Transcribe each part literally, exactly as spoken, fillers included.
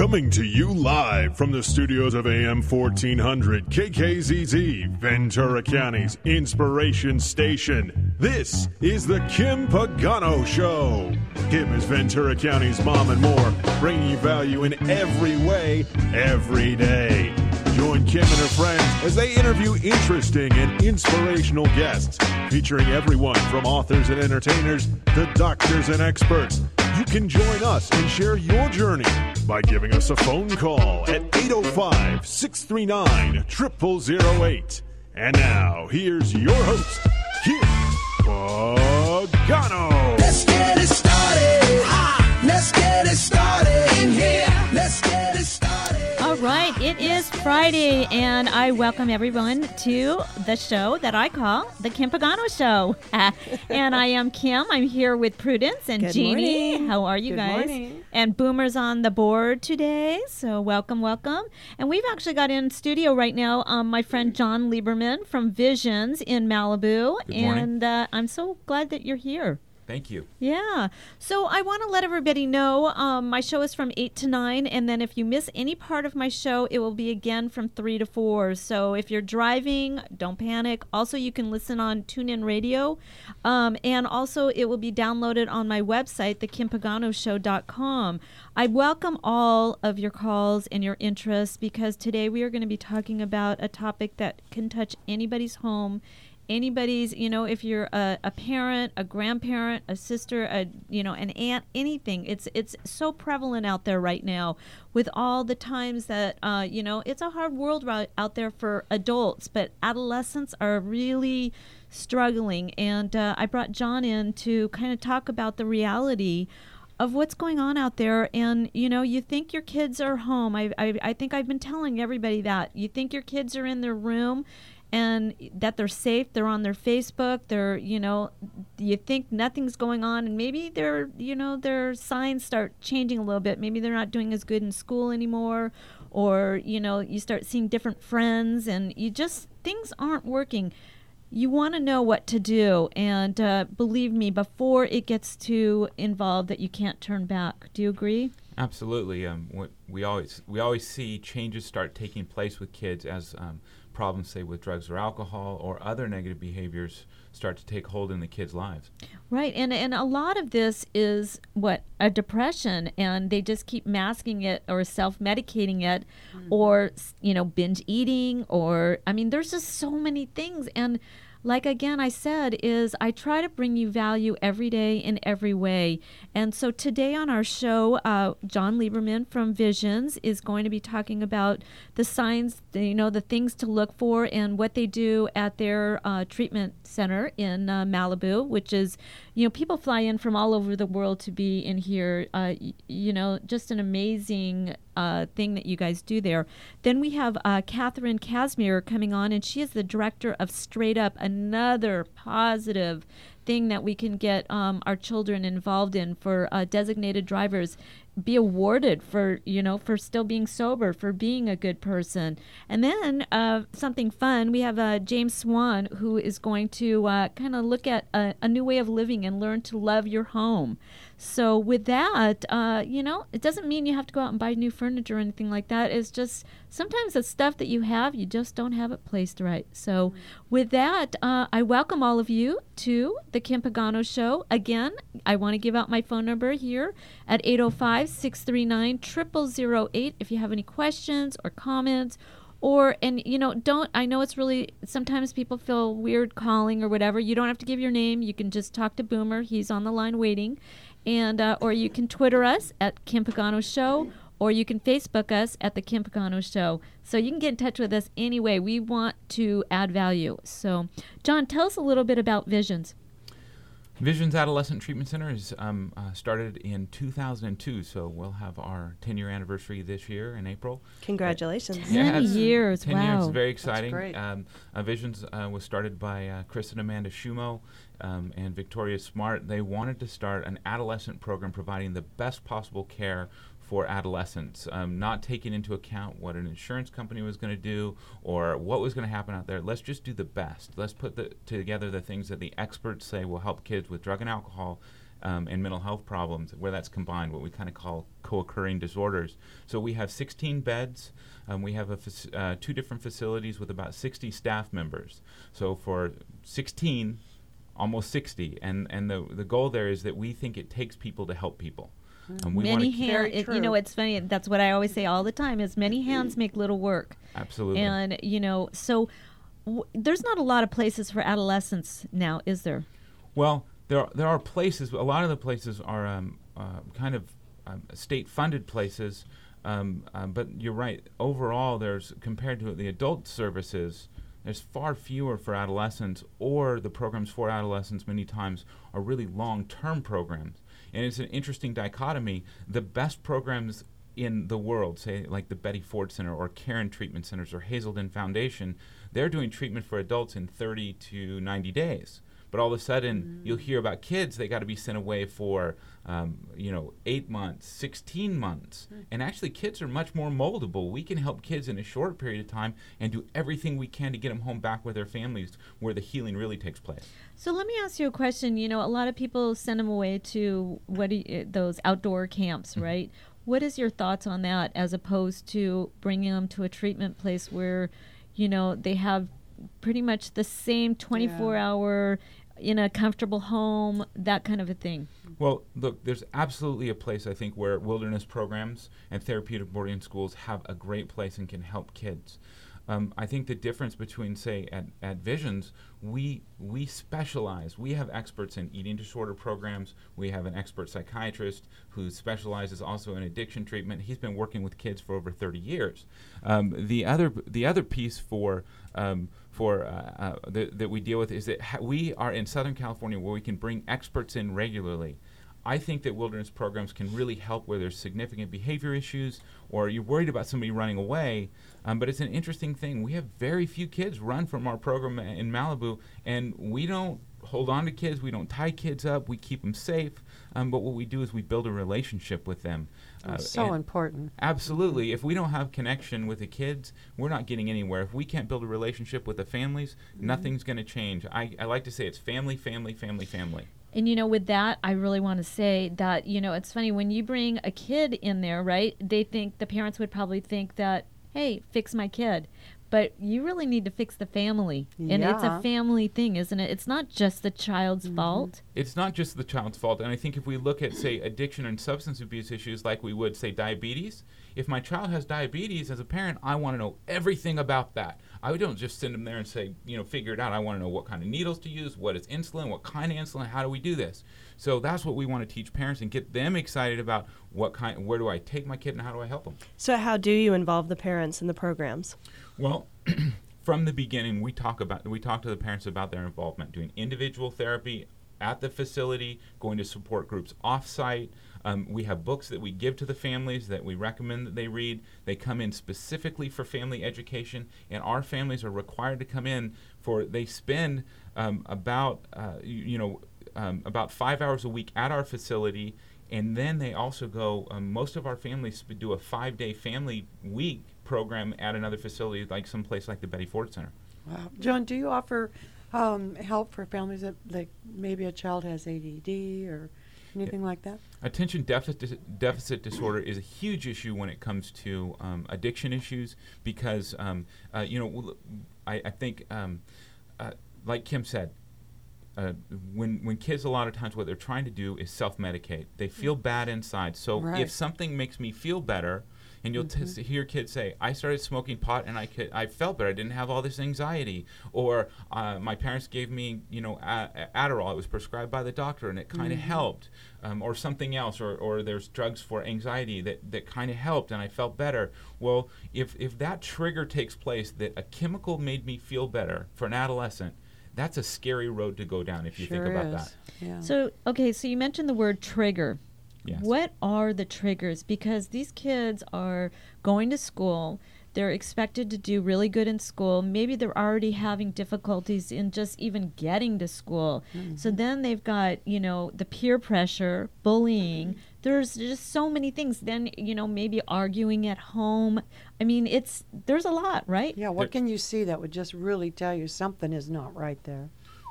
Coming to you live from the studios of A M fourteen hundred K K Z Z, Ventura County's inspiration station. This is the Kim Pagano Show. Kim is Ventura County's mom and more, bringing you value in every way, every day. Join Kim and her friends as they interview interesting and inspirational guests, featuring everyone from authors and entertainers to doctors and experts. You can join us and share your journey by giving us a phone call at eight oh five, six three nine, zero zero zero eight. And now, here's your host, Kim Pagano. Let's get it started. Ha! Let's get it started in here. Let's get it started. All right, it is Friday, and I welcome everyone to the show that I call the Kim Pagano Show. And I am Kim. I'm here with Prudence and Good Jeannie. morning. How are you Good guys? morning. And Boomer's on the board today, so welcome, welcome. And we've actually got in studio right now um, my friend John Lieberman from Visions in Malibu. Good morning. And uh, I'm so glad that you're here. Thank you. Yeah. So I want to let everybody know um, my show is from eight to nine, and then if you miss any part of my show, it will be again from three to four. So if you're driving, don't panic. Also, you can listen on TuneIn Radio, um, and also it will be downloaded on my website, the kim pagano show dot com. I welcome all of your calls and your interests, because today we are going to be talking about a topic that can touch anybody's home. Anybody's, you know, if you're a, a parent, a grandparent, a sister, a you know, an aunt, anything. It's it's so prevalent out there right now, with all the times that uh, you know, it's a hard world right out there for adults, but adolescents are really struggling. And uh, I brought John in to kind of talk about the reality of what's going on out there. And you know, you think your kids are home. I I, I think I've been telling everybody that you think your kids are in their room, and that they're safe, they're on their Facebook, they're, you know, you think nothing's going on, and maybe their, you know, their signs start changing a little bit. Maybe they're not doing as good in school anymore, or, you know, you start seeing different friends, and you just, things aren't working. You want to know what to do, and uh, believe me, before it gets too involved that you can't turn back. Do you agree? Absolutely. Um, what we always we always see changes start taking place with kids as um, problems, say, with drugs or alcohol or other negative behaviors start to take hold in the kids' lives. Right, and and a lot of this is, what, a depression, and they just keep masking it or self-medicating it, mm-hmm. or, you know, binge eating, or, I mean, there's just so many things. And like, again, I said, is I try to bring you value every day in every way. And so today on our show, uh, John Lieberman from Visions is going to be talking about the signs, the, you know, the things to look for and what they do at their uh, treatment center in uh, Malibu, which is, you know, people fly in from all over the world to be in here. Uh, y- you know, just an amazing uh, thing that you guys do there. Then we have uh, Catherine Casimir coming on, and she is the director of Straight Up, another positive thing that we can get um, our children involved in for uh, designated drivers, be awarded for, you know, for still being sober, for being a good person. And then uh, something fun, we have uh, James Swan, who is going to uh, kind of look at a, a new way of living and learn to love your home. So with that, uh, you know, it doesn't mean you have to go out and buy new furniture or anything like that. It's just sometimes the stuff that you have, you just don't have it placed right. So mm-hmm. with that, uh, I welcome all of you to the Kim Pagano Show. Again, I want to give out my phone number here at eight oh five, six three nine, zero zero zero eight if you have any questions or comments. Or, and, you know, don't, I know it's really, sometimes people feel weird calling or whatever. You don't have to give your name. You can just talk to Boomer. He's on the line waiting. And, uh, or you can Twitter us at Kim Pagano Show, or you can Facebook us at the Kim Pagano Show. So you can get in touch with us anyway. We want to add value. So, John, tell us a little bit about Visions. Visions Adolescent Treatment Center is um, uh, started in two thousand two, so we'll have our ten-year anniversary this year in April. Congratulations. ten Yeah, it's- years, ten wow. years, very exciting. great. Um, uh, Visions uh, was started by uh, Chris and Amanda Schumo um, and Victoria Smart. They wanted to start an adolescent program providing the best possible care for adolescents, um, not taking into account what an insurance company was going to do or what was going to happen out there. Let's just do the best. Let's put the, together the things that the experts say will help kids with drug and alcohol um, and mental health problems, where that's combined, what we kind of call co-occurring disorders. So we have sixteen beds. Um, we have a fac- uh, two different facilities with about sixty staff members. So for sixteen, almost sixty, and and the the goal there is that we think it takes people to help people. Um, we Many wanna hands, you know, it's funny. That's what I always say all the time: is many hands make little work. Absolutely. And you know, so w- there's not a lot of places for adolescents now, is there? Well, there are, there are places. A lot of the places are um, uh, kind of um, state-funded places, um, um, but you're right. Overall, there's compared to the adult services, there's far fewer for adolescents, or the programs for adolescents many times are really long-term programs. And it's an interesting dichotomy. The best programs in the world, say like the Betty Ford Center or Caron Treatment Centers or Hazelden Foundation, they're doing treatment for adults in thirty to ninety days. But all of a sudden, mm. you'll hear about kids, they got to be sent away for, um, you know, eight months, sixteen months. Mm. And actually, kids are much more moldable. We can help kids in a short period of time and do everything we can to get them home back with their families where the healing really takes place. So let me ask you a question. You know, a lot of people send them away to what do you, those outdoor camps, mm-hmm. right? What is your thoughts on that as opposed to bringing them to a treatment place where, you know, they have pretty much the same twenty-four yeah. hour in a comfortable home, that kind of a thing? Well, look, there's absolutely a place, I think, where wilderness programs and therapeutic boarding schools have a great place and can help kids. Um, I think the difference between, say, at, at Visions, we we specialize. We have experts in eating disorder programs. We have an expert psychiatrist who specializes also in addiction treatment. He's been working with kids for over thirty years. Um, the other the other piece for um, for uh, uh, the, that we deal with is that ha- we are in Southern California where we can bring experts in regularly. I think that wilderness programs can really help where there's significant behavior issues or you're worried about somebody running away. Um, but it's an interesting thing. We have very few kids run from our program in Malibu, and we don't hold on to kids. We don't tie kids up. We keep them safe. Um, but what we do is we build a relationship with them. Uh, so important. Absolutely. If we don't have connection with the kids, we're not getting anywhere. If we can't build a relationship with the families, mm-hmm. nothing's going to change. I, I like to say it's family, family, family, family. And, you know, with that, I really want to say that, you know, it's funny, when you bring a kid in there, right, they think, the parents would probably think that, hey, fix my kid. But you really need to fix the family. And yeah. it's a family thing, isn't it? It's not just the child's mm-hmm. fault. It's not just the child's fault. And I think if we look at, say, addiction and substance abuse issues like we would, say, diabetes, if my child has diabetes, as a parent, I want to know everything about that. I don't just send them there and say, you know, figure it out. I want to know what kind of needles to use, what is insulin, what kind of insulin, how do we do this? So that's what we want to teach parents and get them excited about what kind, where do I take my kid and how do I help them? So how do you involve the parents in the programs? Well, from the beginning, we talk about we talk to the parents about their involvement, doing individual therapy at the facility, going to support groups off-site. Um, we have books that we give to the families that we recommend that they read. They come in specifically for family education, and our families are required to come in for, they spend um, about, uh, you, you know, um, about five hours a week at our facility, and then they also go, um, most of our families do a five-day family week program at another facility, like some place like the Betty Ford Center. Wow. John, do you offer um, help for families that, like, maybe a child has A D D or anything yeah. like that? Attention deficit deficit disorder is a huge issue when it comes to um, addiction issues because, um, uh, you know, I, I think, um, uh, like Kim said, uh, when when kids a lot of times what they're trying to do is self-medicate. They feel bad inside. So right. if something makes me feel better, and you'll mm-hmm. t- hear kids say, I started smoking pot and I could, I felt better. I didn't have all this anxiety. Or uh, my parents gave me, you know, a- Adderall. It was prescribed by the doctor and it kind of mm-hmm. helped. Um, or something else. Or, or there's drugs for anxiety that, that kind of helped and I felt better. Well, if, if that trigger takes place, that a chemical made me feel better for an adolescent, that's a scary road to go down if you sure think about is. that. Yeah. So, okay, so you mentioned the word trigger. Yes. What are the triggers? Because these kids are going to school. They're expected to do really good in school. Maybe they're already having difficulties in just even getting to school. Mm-hmm. So then they've got, you know, the peer pressure, bullying. There's just so many things. Then, you know, maybe arguing at home. I mean, it's there's a lot, right? Yeah, what can you see that would just really tell you something is not right there?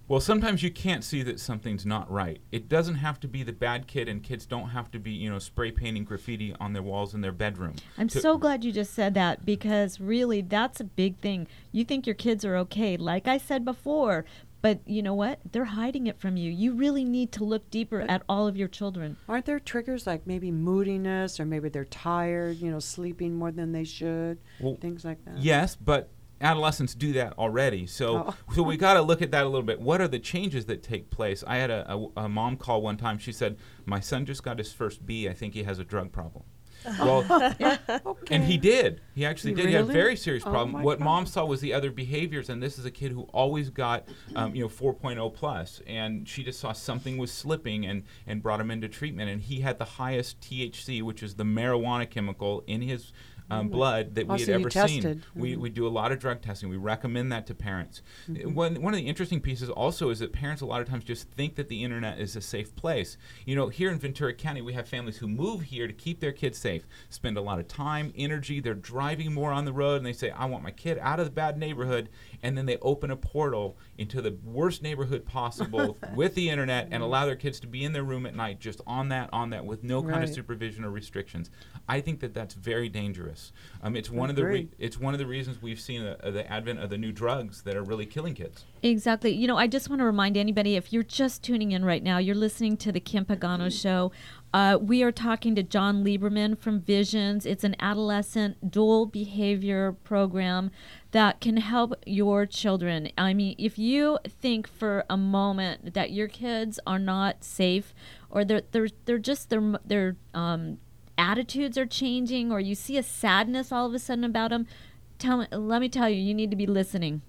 Well, sometimes you can't see that something's not right. It doesn't have to be the bad kid, and kids don't have to be, you know, spray painting graffiti on their walls in their bedroom. I'm To- so glad you just said that, because really that's a big thing. You think your kids are okay, like I said before, but you know what? They're hiding it from you. You really need to look deeper at all of your children. Aren't there triggers like maybe moodiness, or maybe they're tired, you know, sleeping more than they should, Well, things like that? Yes, but adolescents do that already. So Oh. so we got to look at that a little bit. What are the changes that take place? I had a, a, a mom call one time. She said, my son just got his first B. I think he has a drug problem. Well, Okay. and he did. He actually He did. He had a really? very serious Oh, problem. my What mom God. saw was the other behaviors, and this is a kid who always got, um, you know, four point oh plus, and she just saw something was slipping and, and brought him into treatment, and he had the highest T H C, which is the marijuana chemical, in his um, blood that Oh, we had so you ever seen. tested. We, Mhm. we do a lot of drug testing. We recommend that to parents. Mm-hmm. One, one of the interesting pieces also is that parents a lot of times just think that the internet is a safe place. You know, here in Ventura County, we have families who move here to keep their kids safe, spend a lot of time, energy. They're driving more on the road, and they say, I want my kid out of the bad neighborhood, and then they open a portal into the worst neighborhood possible with the internet and allow their kids to be in their room at night just on that, on that, with no kind of Right. supervision or restrictions. I think that that's very dangerous. Um, it's one of the re- Agreed. it's one of the reasons we've seen uh, the advent of the new drugs that are really killing kids. Exactly. You know, I just want to remind anybody, if you're just tuning in right now, you're listening to the Kim Pagano Show. Uh, we are talking to John Lieberman from Visions. It's an adolescent dual behavior program that can help your children. I mean, if you think for a moment that your kids are not safe, or they're they're they're just their their um, attitudes are changing, or you see a sadness all of a sudden about them, tell me, let me tell you, you need to be listening.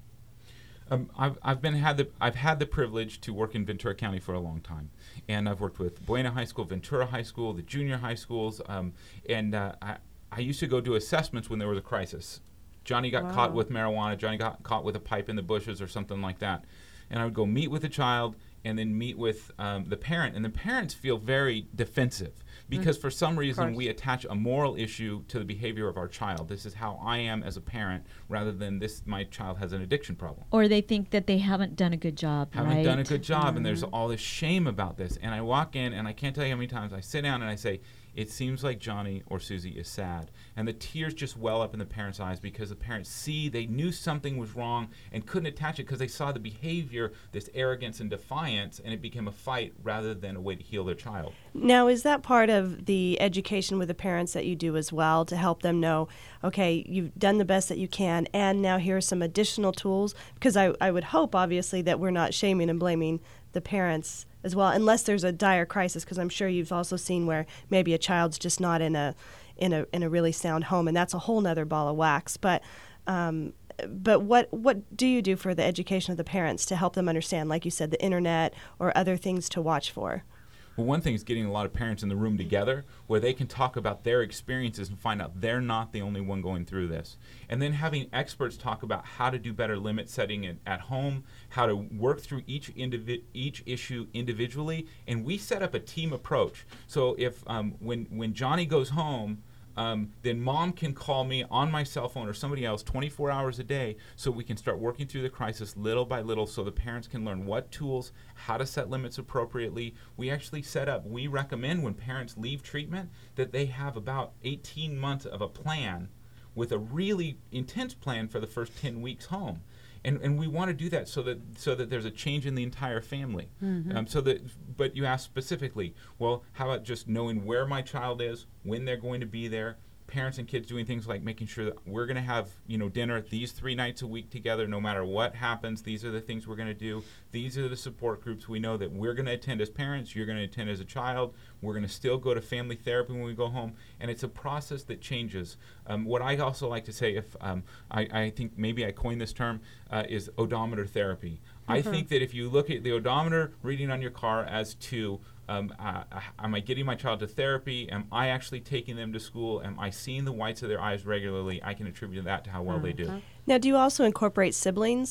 Um, I've, I've been had the I've had the privilege to work in Ventura County for a long time, and I've worked with Buena High School, Ventura High School, the junior high schools, um, and uh, I I used to go do assessments when there was a crisis. Johnny got caught Wow. with marijuana. Johnny got caught with a pipe in the bushes or something like that, and I would go meet with the child and then meet with um, the parent, and the parents feel very defensive because for some reason course. we attach a moral issue to the behavior of our child. This is how I am as a parent, rather than this my child has an addiction problem. Or they think that they haven't done a good job, Haven't right? done a good job, and there's all this shame about this. And I walk in, and I can't tell you how many times I sit down and I say, it seems like Johnny or Susie is sad. And the tears just well up in the parents' eyes because the parents see they knew something was wrong and couldn't attach it because they saw the behavior, this arrogance and defiance, and it became a fight rather than a way to heal their child. Now, is that part of the education with the parents that you do as well, to help them know, okay, you've done the best that you can, and now here are some additional tools? Because I, I would hope, obviously, that we're not shaming and blaming the parents as well, unless there's a dire crisis, because I'm sure you've also seen where maybe a child's just not in a in a in a really sound home, and that's a whole nother ball of wax. But um, but what what do you do for the education of the parents to help them understand, like you said, the internet or other things to watch for? Well, one thing is getting a lot of parents in the room together where they can talk about their experiences and find out they're not the only one going through this. And then having experts talk about how to do better limit setting at, at home, how to work through each indivi- each issue individually. And we set up a team approach. So if um, when when Johnny goes home, Um, then mom can call me on my cell phone or somebody else twenty-four hours a day, so we can start working through the crisis little by little so the parents can learn what tools, how to set limits appropriately. We actually set up, we recommend when parents leave treatment that they have about eighteen months of a plan with a really intense plan for the first ten weeks home. And and we want to do that so that so that there's a change in the entire family. Mm-hmm. Um, so that, but you asked specifically, well, how about just knowing where my child is, when they're going to be there, parents and kids doing things like making sure that we're going to have, you know, dinner these three nights a week together, no matter what happens. These are the things we're going to do. These are the support groups we know that we're going to attend as parents. You're going to attend as a child. We're going to still go to family therapy when we go home, and it's a process that changes. Um, what I also like to say, if um, I, I think maybe I coined this term, uh, is odometer therapy. Mm-hmm. I think that if you look at the odometer reading on your car as to Um, uh, am I getting my child to therapy? Am I actually taking them to school? Am I seeing the whites of their eyes regularly? I can attribute that to how well they do. Now, do you also incorporate siblings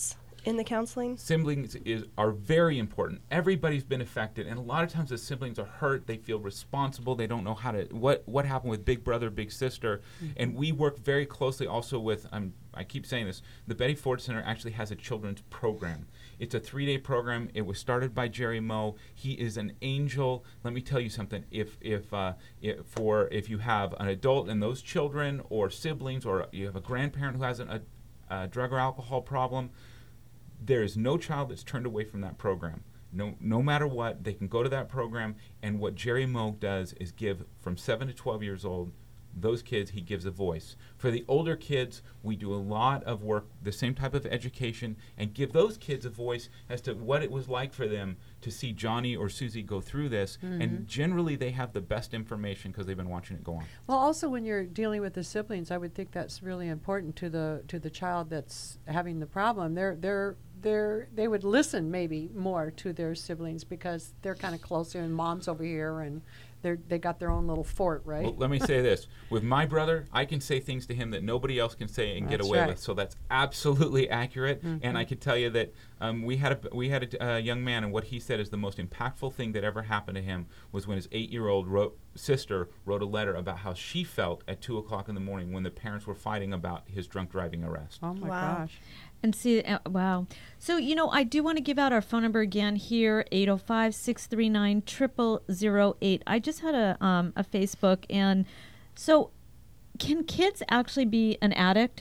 in the counseling? Siblings is are very important. Everybody's been affected, and a lot of times the siblings are hurt. They feel responsible. They don't know how to what what happened with big brother, big sister, mm-hmm. and we work very closely also with. Um, I keep saying this. The Betty Ford Center actually has a children's program. It's a three-day program. It was started by Jerry Moe. He is an angel. Let me tell you something. If if uh, if for if you have an adult and those children or siblings, or you have a grandparent who has an, a, a drug or alcohol problem, there is no child that's turned away from that program. No, no matter what, they can go to that program. And what Jerry Moe does is give from seven to twelve years old. Those kids, he gives a voice. For the older kids, we do a lot of work, the same type of education, and give those kids a voice as to what it was like for them to see Johnny or Susie go through this. Mm-hmm. And generally, they have the best information because they've been watching it go on. Well, also when you're dealing with the siblings, I would think that's really important to the to the child that's having the problem. They're they're they're they would listen maybe more to their siblings because they're kind of closer, and mom's over here, and They're, they got their own little fort, right? Well, let me say this. With my brother, I can say things to him that nobody else can say and that's get away right. with. So that's absolutely accurate. Mm-hmm. And I could tell you that um, we had a we had a uh, young man, and what he said is the most impactful thing that ever happened to him was when his eight-year-old wrote, sister wrote a letter about how she felt at two o'clock in the morning when the parents were fighting about his drunk driving arrest. Oh, my Wow. gosh. And see, uh, wow. So, you know, I do want to give out our phone number again here, eight oh five, six three nine, zero zero zero eight. I just had a um, a Facebook, and so can kids actually be an addict?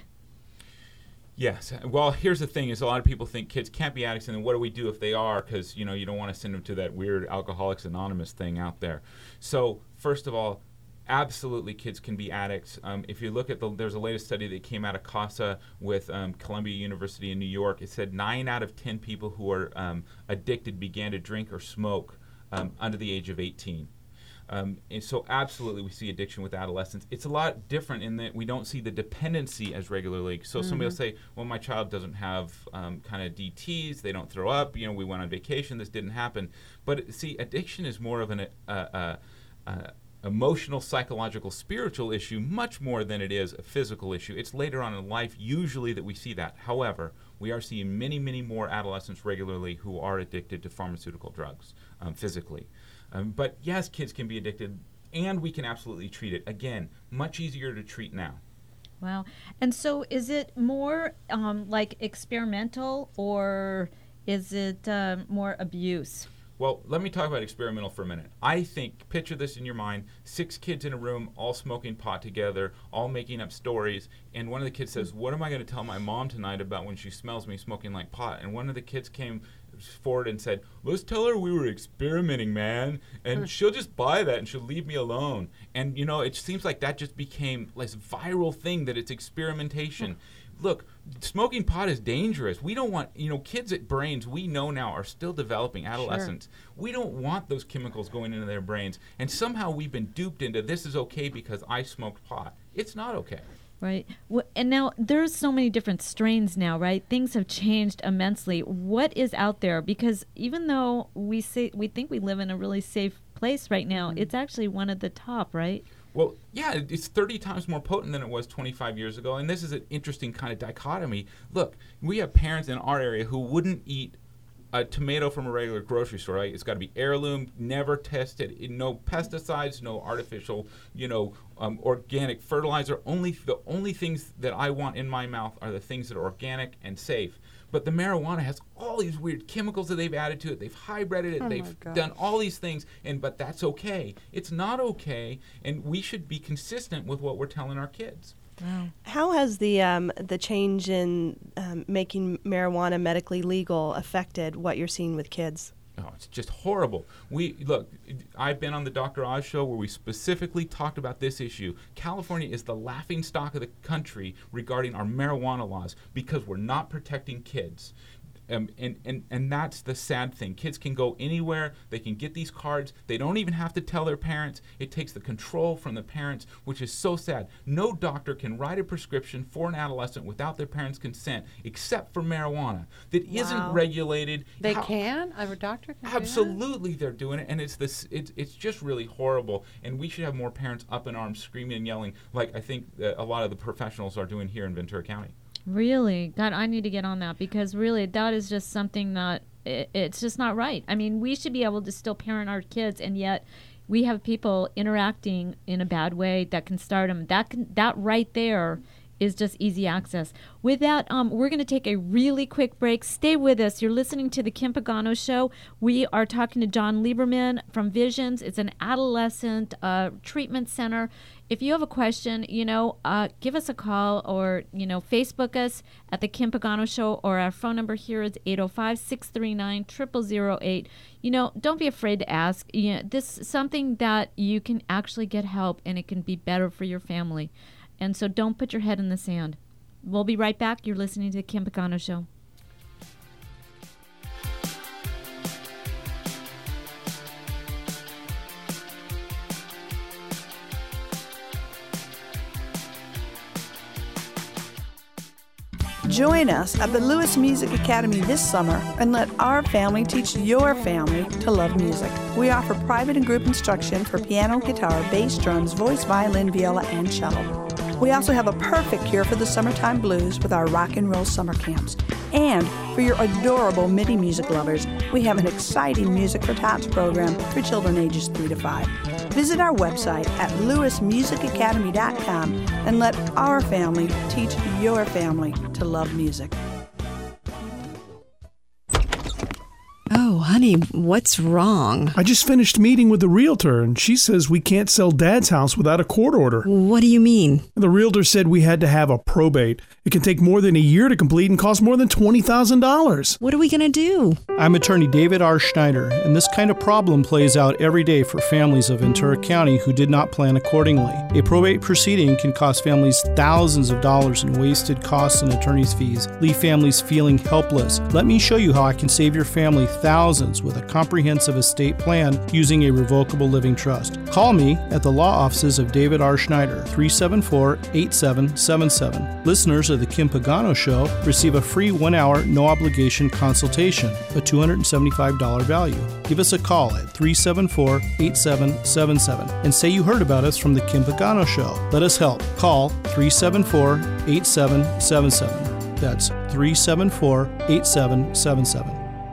Yes. Well, here's the thing: is a lot of people think kids can't be addicts, and then what do we do if they are? Because you know you don't want to send them to that weird Alcoholics Anonymous thing out there. So, first of all, absolutely, kids can be addicts. Um, if you look at the, there's a latest study that came out of CASA with um, Columbia University in New York. It said nine out of ten people who are um, addicted began to drink or smoke um, under the age of eighteen. Um, and so absolutely we see addiction with adolescents. It's a lot different in that we don't see the dependency as regularly. So mm-hmm. somebody will say, well, my child doesn't have um, kind of D Ts, they don't throw up, you know, we went on vacation, this didn't happen. But see, addiction is more of an uh, uh, uh, emotional, psychological, spiritual issue much more than it is a physical issue. It's later on in life usually that we see that. However, we are seeing many, many more adolescents regularly who are addicted to pharmaceutical drugs um, physically. Um, but yes, kids can be addicted, and we can absolutely treat it. Again, much easier to treat now. Wow. And so is it more um, like experimental, or is it um, more abuse? Well, let me talk about experimental for a minute. I think, picture this in your mind, six kids in a room, all smoking pot together, all making up stories, and one of the kids says, what am I going to tell my mom tonight about when she smells me smoking like pot? And one of the kids came forward and said, let's tell her we were experimenting, man, and she'll just buy that and she'll leave me alone. And, you know, it seems like that just became this viral thing that it's experimentation. Look, smoking pot is dangerous. We don't want, you know, kids at brains we know now are still developing, adolescents. Sure. We don't want those chemicals going into their brains. And somehow we've been duped into this is okay because I smoked pot. It's not okay. Right. Well, and now there's so many different strains now, right? Things have changed immensely. What is out there? Because even though we say we think we live in a really safe place right now, mm-hmm. it's actually one of the top, right? Well, yeah, it's thirty times more potent than it was twenty-five years ago. And this is an interesting kind of dichotomy. Look, we have parents in our area who wouldn't eat a tomato from a regular grocery store, right? It's got to be heirloom, never tested, no pesticides, no artificial, you know, um, organic fertilizer. Only the only things that I want in my mouth are the things that are organic and safe. But the marijuana has all these weird chemicals that they've added to it. They've hybrided it. Oh they've done all these things, and but that's okay. It's not okay, and we should be consistent with what we're telling our kids. Wow. How has the um, the change in um, making marijuana medically legal affected what you're seeing with kids? Oh, it's just horrible. We look, I've been on the Doctor Oz show where we specifically talked about this issue. California is the laughing stock of the country regarding our marijuana laws because we're not protecting kids. Um, and, and, and that's the sad thing. Kids can go anywhere. They can get these cards. They don't even have to tell their parents. It takes the control from the parents, which is so sad. No doctor can write a prescription for an adolescent without their parents' consent, except for marijuana that Wow. isn't regulated. They How, can? A doctor can Absolutely, they're doing it, and it's this. It's it's just really horrible. And we should have more parents up in arms, screaming and yelling, like I think uh, a lot of the professionals are doing here in Ventura County. Really? God, I need to get on that because really that is just something that it, it's just not right. I mean, we should be able to still parent our kids, and yet we have people interacting in a bad way that can start them. That can, that right there is just easy access. With that, um, we're going to take a really quick break. Stay with us. You're listening to The Kim Pagano Show. We are talking to John Lieberman from Visions. It's an adolescent uh, treatment center. If you have a question, you know, uh, give us a call or, you know, Facebook us at The Kim Pagano Show, or our phone number here is eight oh five, six three nine, zero zero zero eight. You know, don't be afraid to ask. You know, this is something that you can actually get help, and it can be better for your family. And so don't put your head in the sand. We'll be right back. You're listening to The Kim Pagano Show. Join us at the Lewis Music Academy this summer and let our family teach your family to love music. We offer private and group instruction for piano, guitar, bass, drums, voice, violin, viola, and cello. We also have a perfect cure for the summertime blues with our rock and roll summer camps. And for your adorable MIDI music lovers, we have an exciting Music for Tots program for children ages three to five. Visit our website at lewis music academy dot com and let our family teach your family to love music. Oh, honey, what's wrong? I just finished meeting with the realtor, and she says we can't sell Dad's house without a court order. What do you mean? The realtor said we had to have a probate. It can take more than a year to complete and cost more than twenty thousand dollars. What are we going to do? I'm attorney David R. Schneider, and this kind of problem plays out every day for families of Ventura County who did not plan accordingly. A probate proceeding can cost families thousands of dollars in wasted costs and attorney's fees, leave families feeling helpless. Let me show you how I can save your family thousands with a comprehensive estate plan using a revocable living trust. Call me at the law offices of David R. Schneider, three seven four, eight seven seven seven. Listeners of The Kim Pagano Show receive a free one-hour, no-obligation consultation, a two hundred seventy-five dollars value. Give us a call at three seven four, eight seven seven seven and say you heard about us from The Kim Pagano Show. Let us help. Call three seven four, eight seven seven seven. That's three seven four, eight seven seven seven.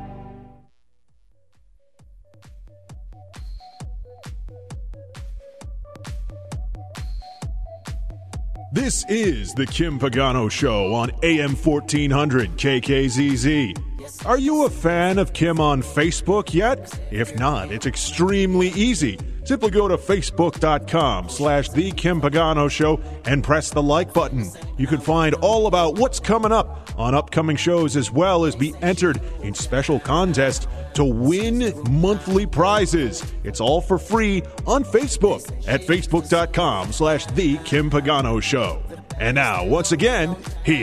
This is the Kim Pagano Show on A M fourteen hundred K K Z Z. Are you a fan of Kim on Facebook yet? If not, it's extremely easy. Simply go to facebook.com slash The Kim Pagano Show and press the like button. You can find all about what's coming up on upcoming shows, as well as be entered in special contests to win monthly prizes. It's all for free on Facebook at facebook.com slash The Kim Pagano Show. And now, once again,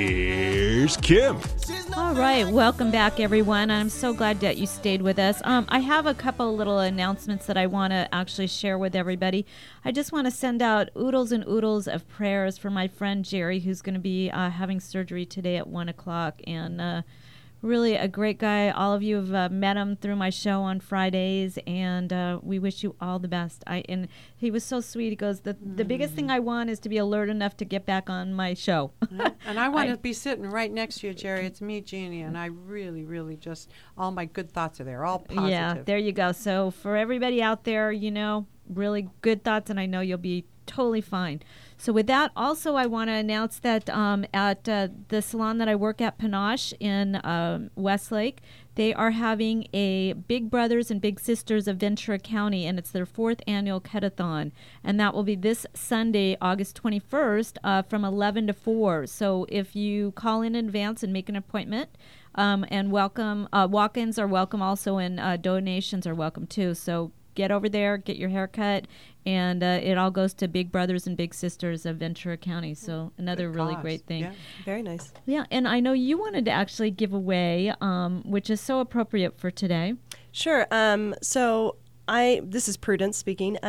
here's Kim. All right, welcome back, everyone. I'm so glad that you stayed with us. Um, I have a couple little announcements that I want to actually share with everybody. I just want to send out oodles and oodles of prayers for my friend Jerry, who's going to be uh, having surgery today at one o'clock. And uh, really a great guy. All of you have uh, met him through my show on Fridays, and uh, we wish you all the best. I and he was so sweet. He goes, the the biggest thing I want is to be alert enough to get back on my show. And I want I- to be sitting right next to you, Jerry. It's me, Jeannie, and I really, really just, all my good thoughts are there, all positive. Yeah, there you go. So for everybody out there, you know, really good thoughts, and I know you'll be totally fine. So with that, also I want to announce that um, at uh, the salon that I work at, Panache in um, Westlake, they are having a Big Brothers and Big Sisters of Ventura County, and it's their fourth annual Cut-a-thon. And that will be this Sunday, August twenty-first, uh, from eleven to four. So if you call in advance and make an appointment, um, and welcome, uh, walk-ins are welcome also, and uh, donations are welcome too. So get over there, get your hair cut, and uh, it all goes to Big Brothers and Big Sisters of Ventura County. So another Good really cause. great thing. Yeah. Very nice. Yeah, and I know you wanted to actually give away, um, which is so appropriate for today. Sure. Um, so I this is Prudence speaking. Um,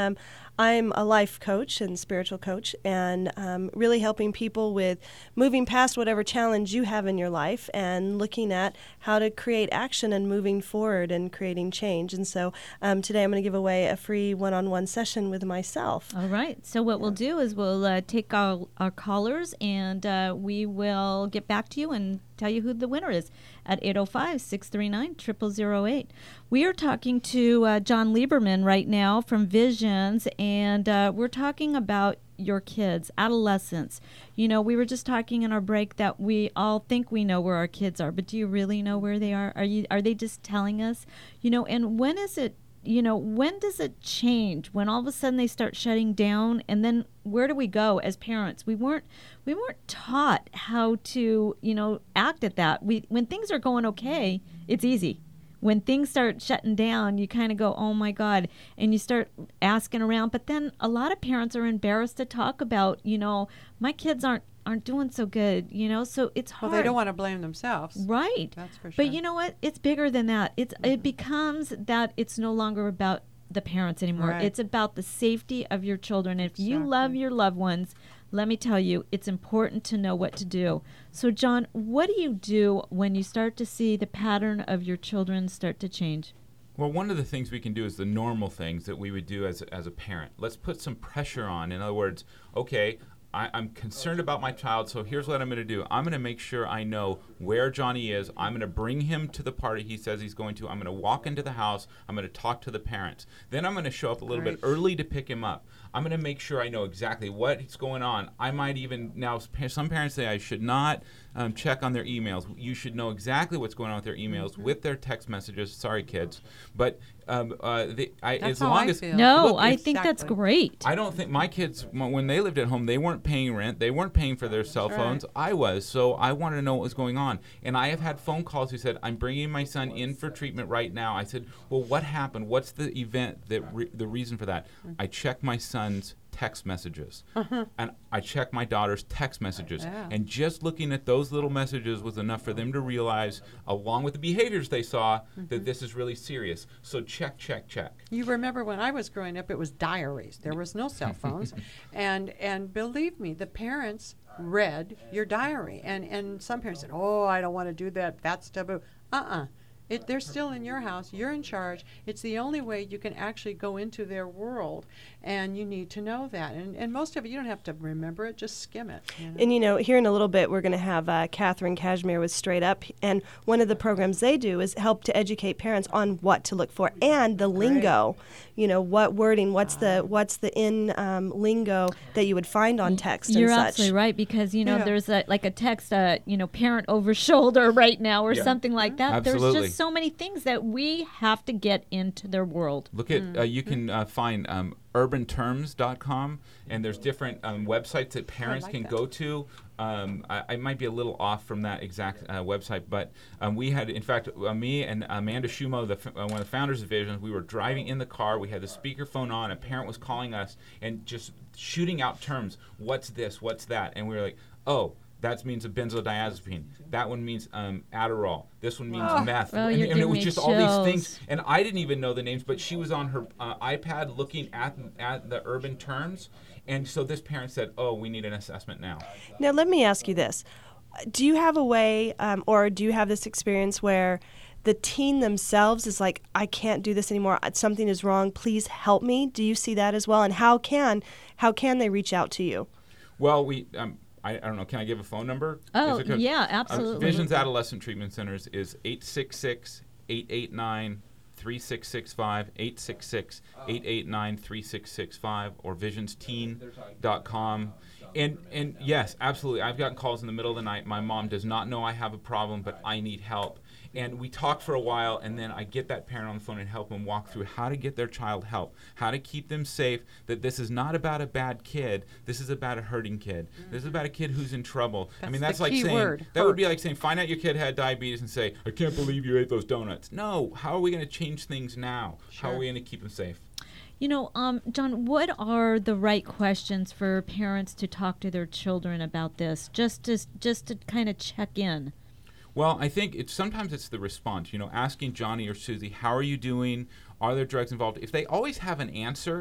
I'm a life coach and spiritual coach, and um, really helping people with moving past whatever challenge you have in your life and looking at how to create action and moving forward and creating change. And so um, today I'm going to give away a free one-on-one session with myself. All right. So what we'll do is we'll uh, take our, our callers, and uh, we will get back to you and tell you who the winner is at eight oh five, six three nine, zero zero zero eight. We are talking to uh, John Lieberman right now from Visions, and uh, we're talking about your kids, adolescents. You know, we were just talking in our break that we all think we know where our kids are, but do you really know where they are? Are you? Are they just telling us? You know, and when is it? You know, when does it change? When all of a sudden they start shutting down, and then where do we go as parents? We weren't we weren't taught how to, you know, act at that. We when things are going okay, it's easy. When things start shutting down, you kind of go, oh my God, and you start asking around. But then a lot of parents are embarrassed to talk about, you know, my kids aren't aren't doing so good, you know, so it's hard. Well, they don't want to blame themselves. Right. That's for sure. But you know what? It's bigger than that. It's mm-hmm. It becomes that it's no longer about the parents anymore. Right. It's about the safety of your children. If Exactly. you love your loved ones, let me tell you, it's important to know what to do. So, John, what do you do when you start to see the pattern of your children start to change? Well, one of the things we can do is the normal things that we would do as a, as a parent. Let's put some pressure on. In other words, okay, I, I'm concerned about my child, so here's what I'm going to do. I'm going to make sure I know where Johnny is. I'm going to bring him to the party he says he's going to. I'm going to walk into the house. I'm going to talk to the parents. Then I'm going to show up a little Right. bit early to pick him up. I'm going to make sure I know exactly what's going on. I might even, now some parents say I should not um, check on their emails. You should know exactly what's going on with their emails, Mm-hmm. with their text messages. Sorry, kids. But um, uh, they, I, That's as how long I as feel. No, Look, I if- think that's Exactly. great. I don't think my kids, m- when they lived at home, they weren't paying rent. They weren't paying for their cell That's phones. I was. So I wanted to know what was going on. And I have had phone calls who said, I'm bringing my son in for treatment right now. I said, well, what happened? What's the event, that re- the reason for that? I checked my son's text messages. Uh-huh. And I checked my daughter's text messages. Yeah. And just looking at those little messages was enough for them to realize, along with the behaviors they saw, Mm-hmm. that this is really serious. So check, check, check. You remember when I was growing up, it was diaries. There was no cell phones. and and believe me, the parents read your diary. And, and some parents said, oh, I don't want to do that. That's taboo. Uh-uh. It, they're still in your house. You're in charge. It's the only way you can actually go into their world, and you need to know that. And, and most of it, you don't have to remember it. Just skim it. You know? And you know, here in a little bit, we're going to have uh, Catherine Cashmere with Straight Up, and one of the programs they do is help to educate parents on what to look for and the lingo. You know, what wording, what's the what's the in um, lingo that you would find on text You're and such. absolutely right, because you know Yeah. there's a like a text, uh, you know, parent over shoulder right now or Yeah. something like that. There's Absolutely. just so many things that we have to get into their world. Look at, uh, you can uh, find um, urban terms dot com, and there's different um, websites that parents like can that. go to. Um, I, I might be a little off from that exact uh, website, but um, we had, in fact, uh, me and Amanda Schumo, the f- uh, one of the founders of Visions, we were driving in the car. We had the speakerphone on. A parent was calling us and just shooting out terms. What's this? What's that? And we were like, oh, that means a benzodiazepine. That one means um, Adderall. This one means meth. Oh, and, you're and it giving was me just all these things. chills. And I didn't even know the names, but she was on her uh, iPad looking at at the urban terms. And so this parent said, oh, we need an assessment now. Now, let me ask you this. Do you have a way, um, or do you have this experience where the teen themselves is like, I can't do this anymore, something is wrong, please help me? Do you see that as well? And how can how can they reach out to you? Well, we, um, I, I don't know, can I give a phone number? Oh, Is it good? yeah, Uh, absolutely. Visions Adolescent Treatment Centers is eight six six, eight eight nine, three six six five, eight six six, eight eight nine, three six six five, or visions teen dot com. And and yes, absolutely. I've gotten calls in the middle of the night. My mom does not know I have a problem, but I need help. And we talk for a while, and then I get that parent on the phone and help them walk through how to get their child help, how to keep them safe, that this is not about a bad kid. This is about a hurting kid. This is about a kid who's in trouble. I That's mean, the that's like key saying, word, that would hurt. be like saying, find out your kid had diabetes and say, I can't believe you ate those donuts. No, how are we going to change things now? How are Sure. we going to keep them safe? You know, um, John, what are the right questions for parents to talk to their children about this? Just to just to kind of check in. Well, I think it's sometimes it's the response. You know, asking Johnny or Susie, how are you doing? Are there drugs involved? If they always have an answer,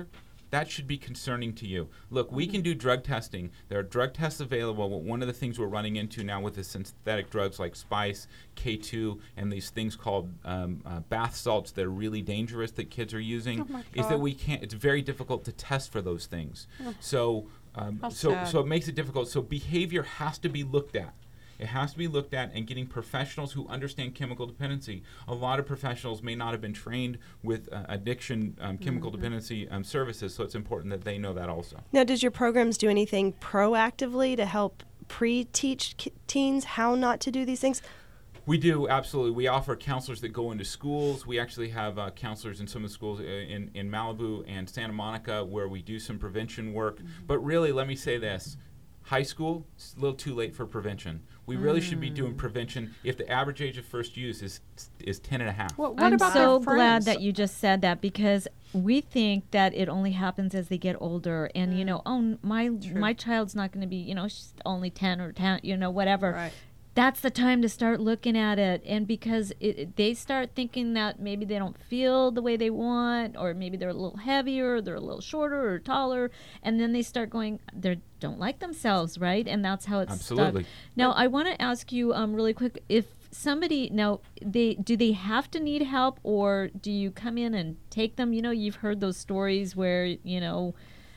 that should be concerning to you. Look, we can do drug testing. There are drug tests available. One of the things we're running into now with the synthetic drugs like Spice, K two, and these things called um, uh, bath salts that are really dangerous that kids are using, Oh my is that God. we can't, it's very difficult to test for those things. Oh. So, um, How so, sad. so it makes it difficult. So behavior has to be looked at. It has to be looked at, and getting professionals who understand chemical dependency. A lot of professionals may not have been trained with uh, addiction um, chemical Mhm. dependency um, services, so it's important that they know that also. Now, does your programs do anything proactively to help pre-teach ki- teens how not to do these things? We do, absolutely. We offer counselors that go into schools. We actually have uh, counselors in some of the schools uh, in, in Malibu and Santa Monica where we do some prevention work. Mm-hmm. But really, let me say this. High school, it's a little too late for prevention. We really should be doing prevention if the average age of first use is is ten and a half. What, what I'm about so their glad friends? that you just said that, because we think that it only happens as they get older, and you know, oh, n- my my child's not going to be, you know, she's only ten or ten, you know, whatever. Right. That's the time to start looking at it, and because it, it- they start thinking that maybe they don't feel the way they want, or maybe they're a little heavier, they're a little shorter or taller, and then they start going, they don't like themselves, right? And that's how it's Absolutely. stuck. Now, I want to ask you um, really quick, if somebody now they do they have to need help, or do you come in and take them? You know, you've heard those stories where you know.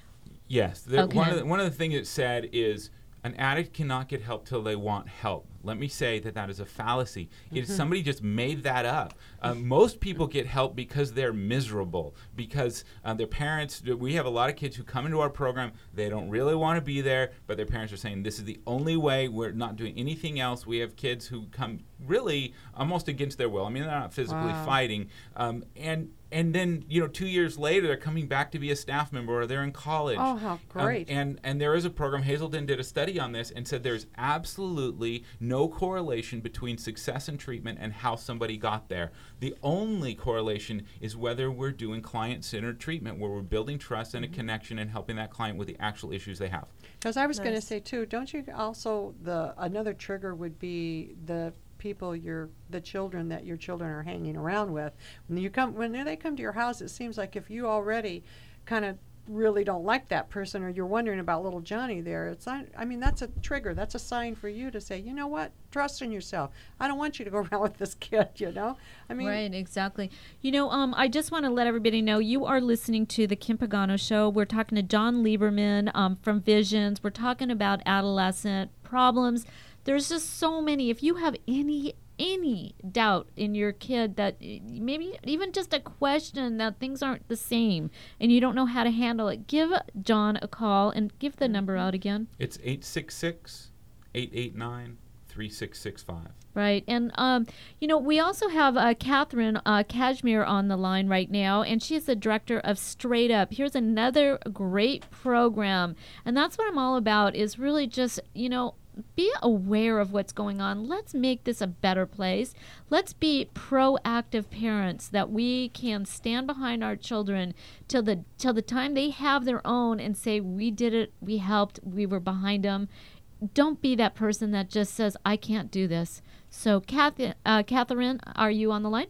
Yes. The, One, Okay. of the, one of the things it said is an addict cannot get help till they want help. Let me say that that is a fallacy. It, Mhm. somebody just made that up. Uh, most people get help because they're miserable, because uh, their parents, we have a lot of kids who come into our program, they don't really want to be there, but their parents are saying, this is the only way, we're not doing anything else. We have kids who come really almost against their will. I mean, they're not physically Wow. fighting. Um, and and then, you know, two years later, they're coming back to be a staff member, or they're in college. Oh, how Um, great. and and there is a program, Hazelden did a study on this and said there's absolutely no correlation between success in treatment and how somebody got there. The only correlation is whether we're doing client-centered treatment, where we're building trust and a connection and helping that client with the actual issues they have. Because I was going to Nice. say too, don't you also the another trigger would be the people your the children that your children are hanging around with. When you come when they come to your house, it seems like if you already kind of really don't like that person, or you're wondering about little Johnny there, it's not, I mean, that's a trigger. That's a sign for you to say, you know what, trust in yourself. I don't want you to go around with this kid, you know. I mean, Right, exactly. You know, um, I just want to let everybody know you are listening to the Kim Pagano Show. We're talking to John Lieberman um, from Visions. We're talking about adolescent problems. There's just so many. If you have any any doubt in your kid, that eh, maybe even just a question that things aren't the same and you don't know how to handle it, give John a call and give the number out again. It's eight six six, eight eight nine, three six six five. Right. And, um, you know, we also have uh, Catherine uh, Kashmir on the line right now, and she's the director of Straight Up. Here's another great program. And that's what I'm all about, is really just, you know, be aware of what's going on. Let's make this a better place. Let's be proactive parents, that we can stand behind our children till the till the time they have their own and say, we did it, we helped, we were behind them. Don't be that person that just says, I can't do this. So, Kathy, uh, Catherine, are you on the line?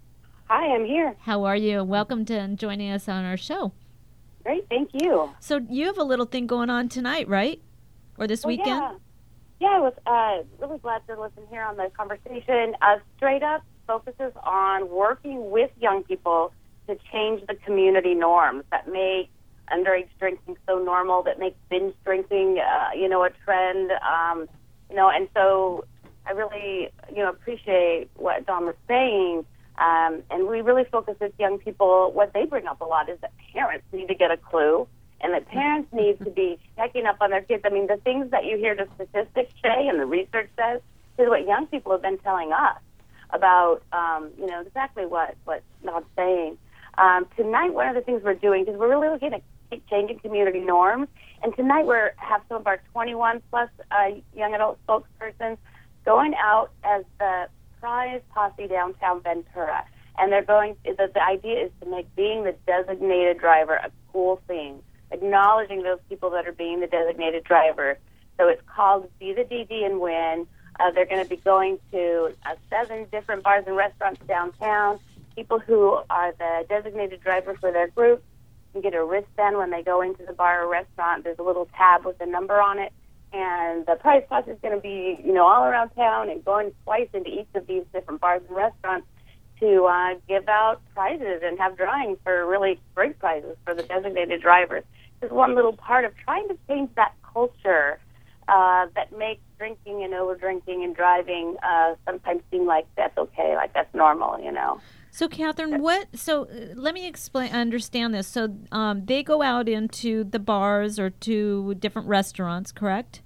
Hi, I'm here. How are you? Welcome to joining us on our show. Great, thank you. So, you have a little thing going on tonight, right? Or this Well, weekend? Yeah. yeah, I was uh, really glad to listen here on the conversation. Uh, Straight Up focuses on working with young people to change the community norms that make underage drinking so normal, that make binge drinking, uh, you know, a trend. Um, you know, and so I really, you know, appreciate what Don was saying. Um, and we really focus with young people. What they bring up a lot is that parents need to get a clue, and that parents need to be checking up on their kids. I mean, the things that you hear the statistics say and the research says is what young people have been telling us about, um, you know, exactly what, what Don's saying. Um, tonight, one of the things we're doing, because we're really looking at changing community norms, and tonight we have some of our twenty-one plus uh, young adult spokespersons going out as the prize posse downtown Ventura. And they're going, the, the idea is to make being the designated driver a cool thing, acknowledging those people that are being the designated driver. So it's called Be the D D and Win. Uh, they're going to be going to uh, seven different bars and restaurants downtown. People who are the designated driver for their group can get a wristband when they go into the bar or restaurant. There's a little tab with a number on it. And the prize pot is going to be, you know, all around town and going twice into each of these different bars and restaurants to uh, give out prizes and have drawings for really great prizes for the designated drivers. It's one little part of trying to change that culture uh, that makes drinking and over-drinking and driving uh, sometimes seem like that's okay, like that's normal, you know. So, Catherine, what? So, uh, let me explain. Understand this. So, um, they go out into the bars or to different restaurants, correct?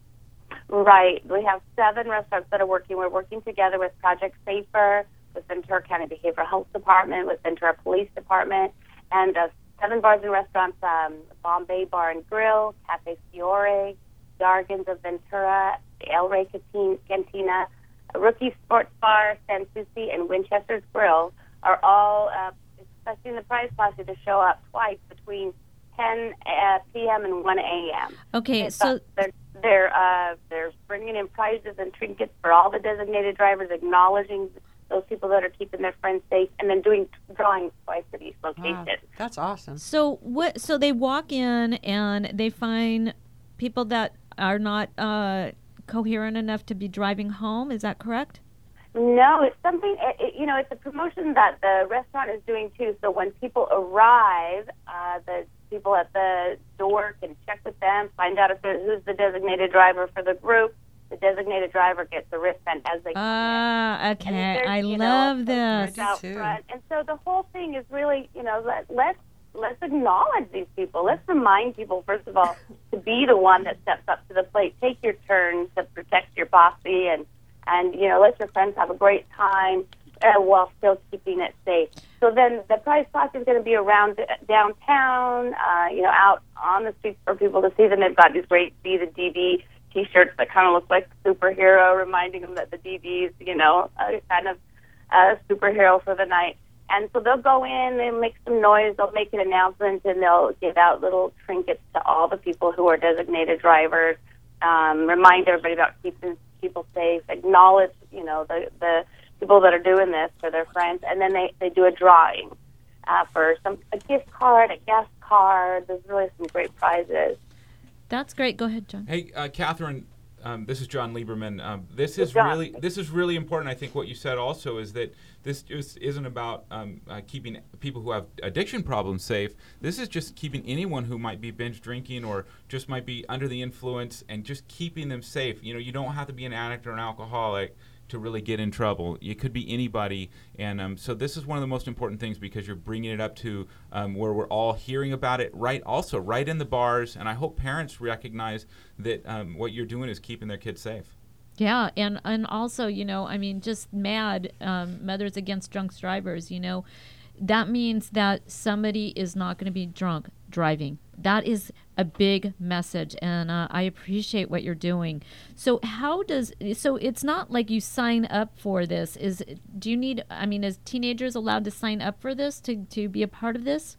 Right. We have seven restaurants that are working. We're working together with Project Safer, with Ventura County Behavioral Health Department, with Ventura Police Department, and uh, seven bars and restaurants: um, Bombay Bar and Grill, Cafe Fiore, Gargans of Ventura, the El Rey Cantina, Rookie Sports Bar, San Souci, and Winchester's Grill are all uh, expecting the prize posse to show up twice between ten p.m. and one a.m. Okay, and so they're they're uh, they're bringing in prizes and trinkets for all the designated drivers, acknowledging those people that are keeping their friends safe, and then doing drawings twice at each location. Wow, that's awesome. So what? So they walk in and they find people that are not uh, coherent enough to be driving home. Is that correct? No, it's something, it, it, you know, it's a promotion that the restaurant is doing too. So when people arrive, uh, the people at the door can check with them, find out if who's the designated driver for the group. The designated driver gets a wristband as they come Ah, in. okay. I love know, this. out front. And so the whole thing is really, you know, let, let's, let's acknowledge these people. Let's remind people, first of all, to be the one that steps up to the plate. Take your turn to protect your posse and And, you know, let your friends have a great time uh, while still keeping it safe. So then the prize posse is going to be around downtown, uh, you know, out on the streets for people to see them. They've got these great Be the D D T-shirts that kind of look like a superhero, reminding them that the D D is, you know, a kind of a superhero for the night. And so they'll go in, they'll make some noise, they'll make an announcement, and they'll give out little trinkets to all the people who are designated drivers, um, remind everybody about keeping people safe, acknowledge, you know, the the people that are doing this for their friends, and then they, they do a drawing uh, for some a gift card, a guest card. There's really some great prizes. That's great. Go ahead, John. Hey, uh, Catherine, um, this is John Lieberman. Um, this is John. really this is really important. I think what you said also is that this just isn't about um, uh, keeping people who have addiction problems safe. This is just keeping anyone who might be binge drinking or just might be under the influence and just keeping them safe. You know, you don't have to be an addict or an alcoholic to really get in trouble. It could be anybody. And um, so this is one of the most important things because you're bringing it up to um, where we're all hearing about it, right? Also, right in the bars. And I hope parents recognize that um, what you're doing is keeping their kids safe. Yeah, and, and also, you know, I mean, just MAD, um, Mothers Against Drunk Drivers, you know, that means that somebody is not going to be drunk driving. That is a big message, and uh, I appreciate what you're doing. So how does, so it's not like you sign up for this. Is do you need, I mean, is teenagers allowed to sign up for this, to, to be a part of this?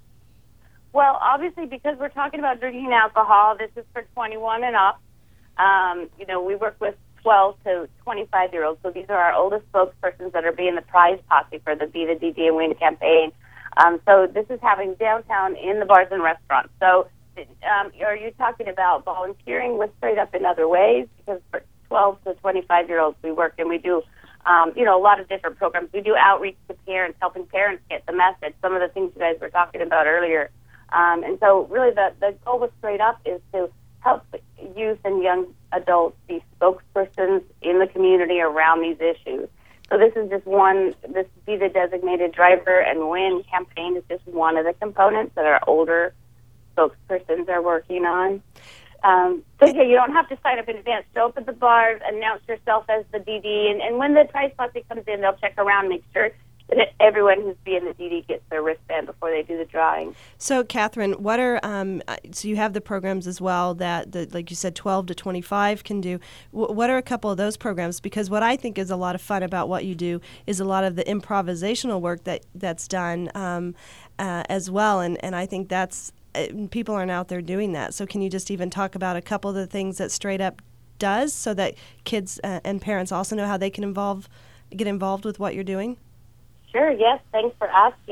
Well, obviously, because we're talking about drinking alcohol, this is for twenty-one and up. Um, you know, we work with twelve to twenty-five-year-olds, so these are our oldest spokespersons that are being the prize posse for the Be the D D and Win campaign. Um, so this is happening downtown in the bars and restaurants. So um, are you talking about volunteering with Straight Up in other ways? Because for twelve to twenty-five-year-olds, we work and we do, um, you know, a lot of different programs. We do outreach to parents, helping parents get the message, some of the things you guys were talking about earlier. Um, and so really the, the goal with Straight Up is to help youth and young adults be spokespersons in the community around these issues. So this is just one, this Be the Designated Driver and Win campaign is just one of the components that our older spokespersons are working on. Um, so yeah, you don't have to sign up in advance. Show up at the bars, announce yourself as the D D, and, and when the prize posse comes in, they'll check around, make sure that everyone who's being the D D gets their wristband before they do the drawing. So, Catherine, what are um, so you have the programs as well that, the, like you said, twelve to twenty-five can do. W- what are a couple of those programs? Because what I think is a lot of fun about what you do is a lot of the improvisational work that that's done um, uh, as well, and and I think that's uh, people aren't out there doing that. So, can you just even talk about a couple of the things that Straight Up does, so that kids uh, and parents also know how they can involve get involved with what you're doing? Sure, yes, thanks for asking.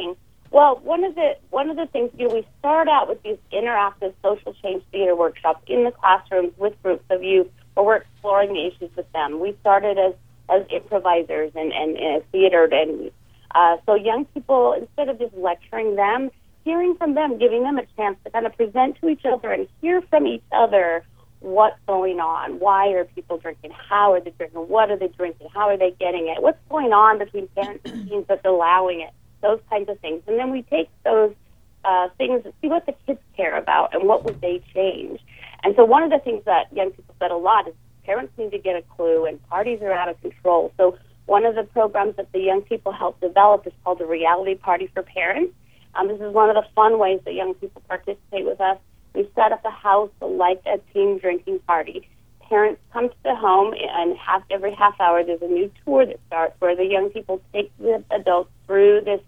Well, one of the one of the things, you know, we start out with these interactive social change theater workshops in the classrooms with groups of youth where we're exploring the issues with them. We started as, as improvisers and, and, and theater, and uh, so young people, instead of just lecturing them, hearing from them, giving them a chance to kind of present to each other and hear from each other what's going on, why are people drinking, how are they drinking, what are they drinking, how are they getting it, what's going on between parents and teens that's allowing it. Those kinds of things. And then we take those uh, things and see what the kids care about and what would they change. And so one of the things that young people said a lot is parents need to get a clue and parties are out of control. So one of the programs that the young people helped develop is called the Reality Party for Parents. Um, this is one of the fun ways that young people participate with us. We set up a house like a teen drinking party. Parents come to the home, and half every half hour there's a new tour that starts where the young people take the adults through this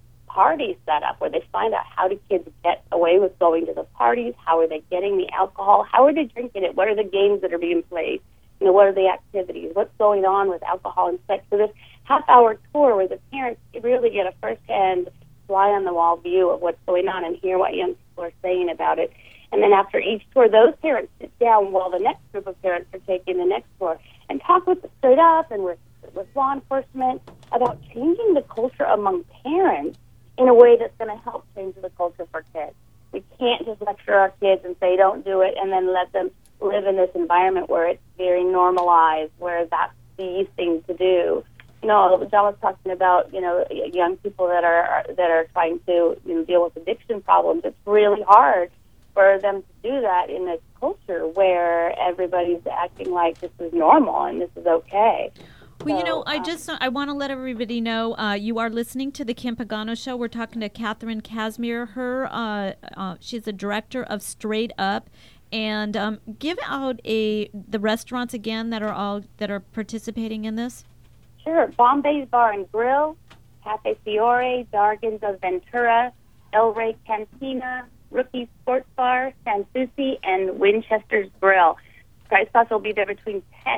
party setup where they find out how do kids get away with going to the parties, how are they getting the alcohol, how are they drinking it, what are the games that are being played, you know, what are the activities, what's going on with alcohol and sex. So this half-hour tour where the parents really get a first-hand, fly-on-the-wall view of what's going on and hear what young people are saying about it. And then after each tour, those parents sit down while the next group of parents are taking the next tour and talk with straight up and with, with law enforcement about changing the culture among parents in a way that's going to help change the culture for kids. We can't just lecture our kids and say, don't do it, and then let them live in this environment where it's very normalized, where that's the thing to do. You know, John was talking about, you know, young people that are that are trying to, you know, deal with addiction problems. It's really hard for them to do that in a culture where everybody's acting like this is normal and this is okay. Well, so, you know, I um, just I want to let everybody know uh, you are listening to the Kim Pagano Show. We're talking to Catherine Casimir. Her, uh, uh, she's the director of Straight Up, and um, give out a the restaurants again that are all that are participating in this. Sure, Bombay's Bar and Grill, Cafe Fiore, Dargan's of Ventura, El Rey Cantina, Rookie Sports Bar, San Souci, and Winchester's Grill. Price Spots will be there between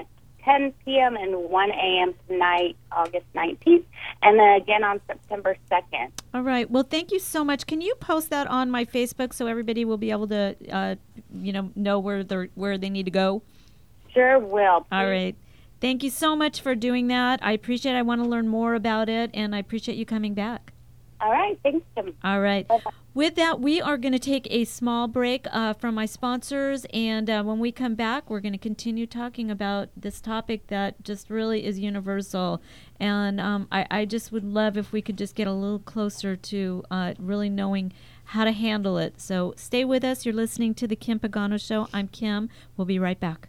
ten p.m. and one a.m. tonight, August nineteenth, and then again on September second. All right. Well, thank you so much. Can you post that on my Facebook so everybody will be able to, uh, you know, know where they where they need to go? Sure will. Please. All right. Thank you so much for doing that. I appreciate it. I want to learn more about it, and I appreciate you coming back. All right. Thanks, Kim. All right. Bye-bye. With that, we are going to take a small break uh, from my sponsors, and uh, when we come back, we're going to continue talking about this topic that just really is universal. And um, I, I just would love if we could just get a little closer to uh, really knowing how to handle it. So stay with us. You're listening to The Kim Pagano Show. I'm Kim. We'll be right back.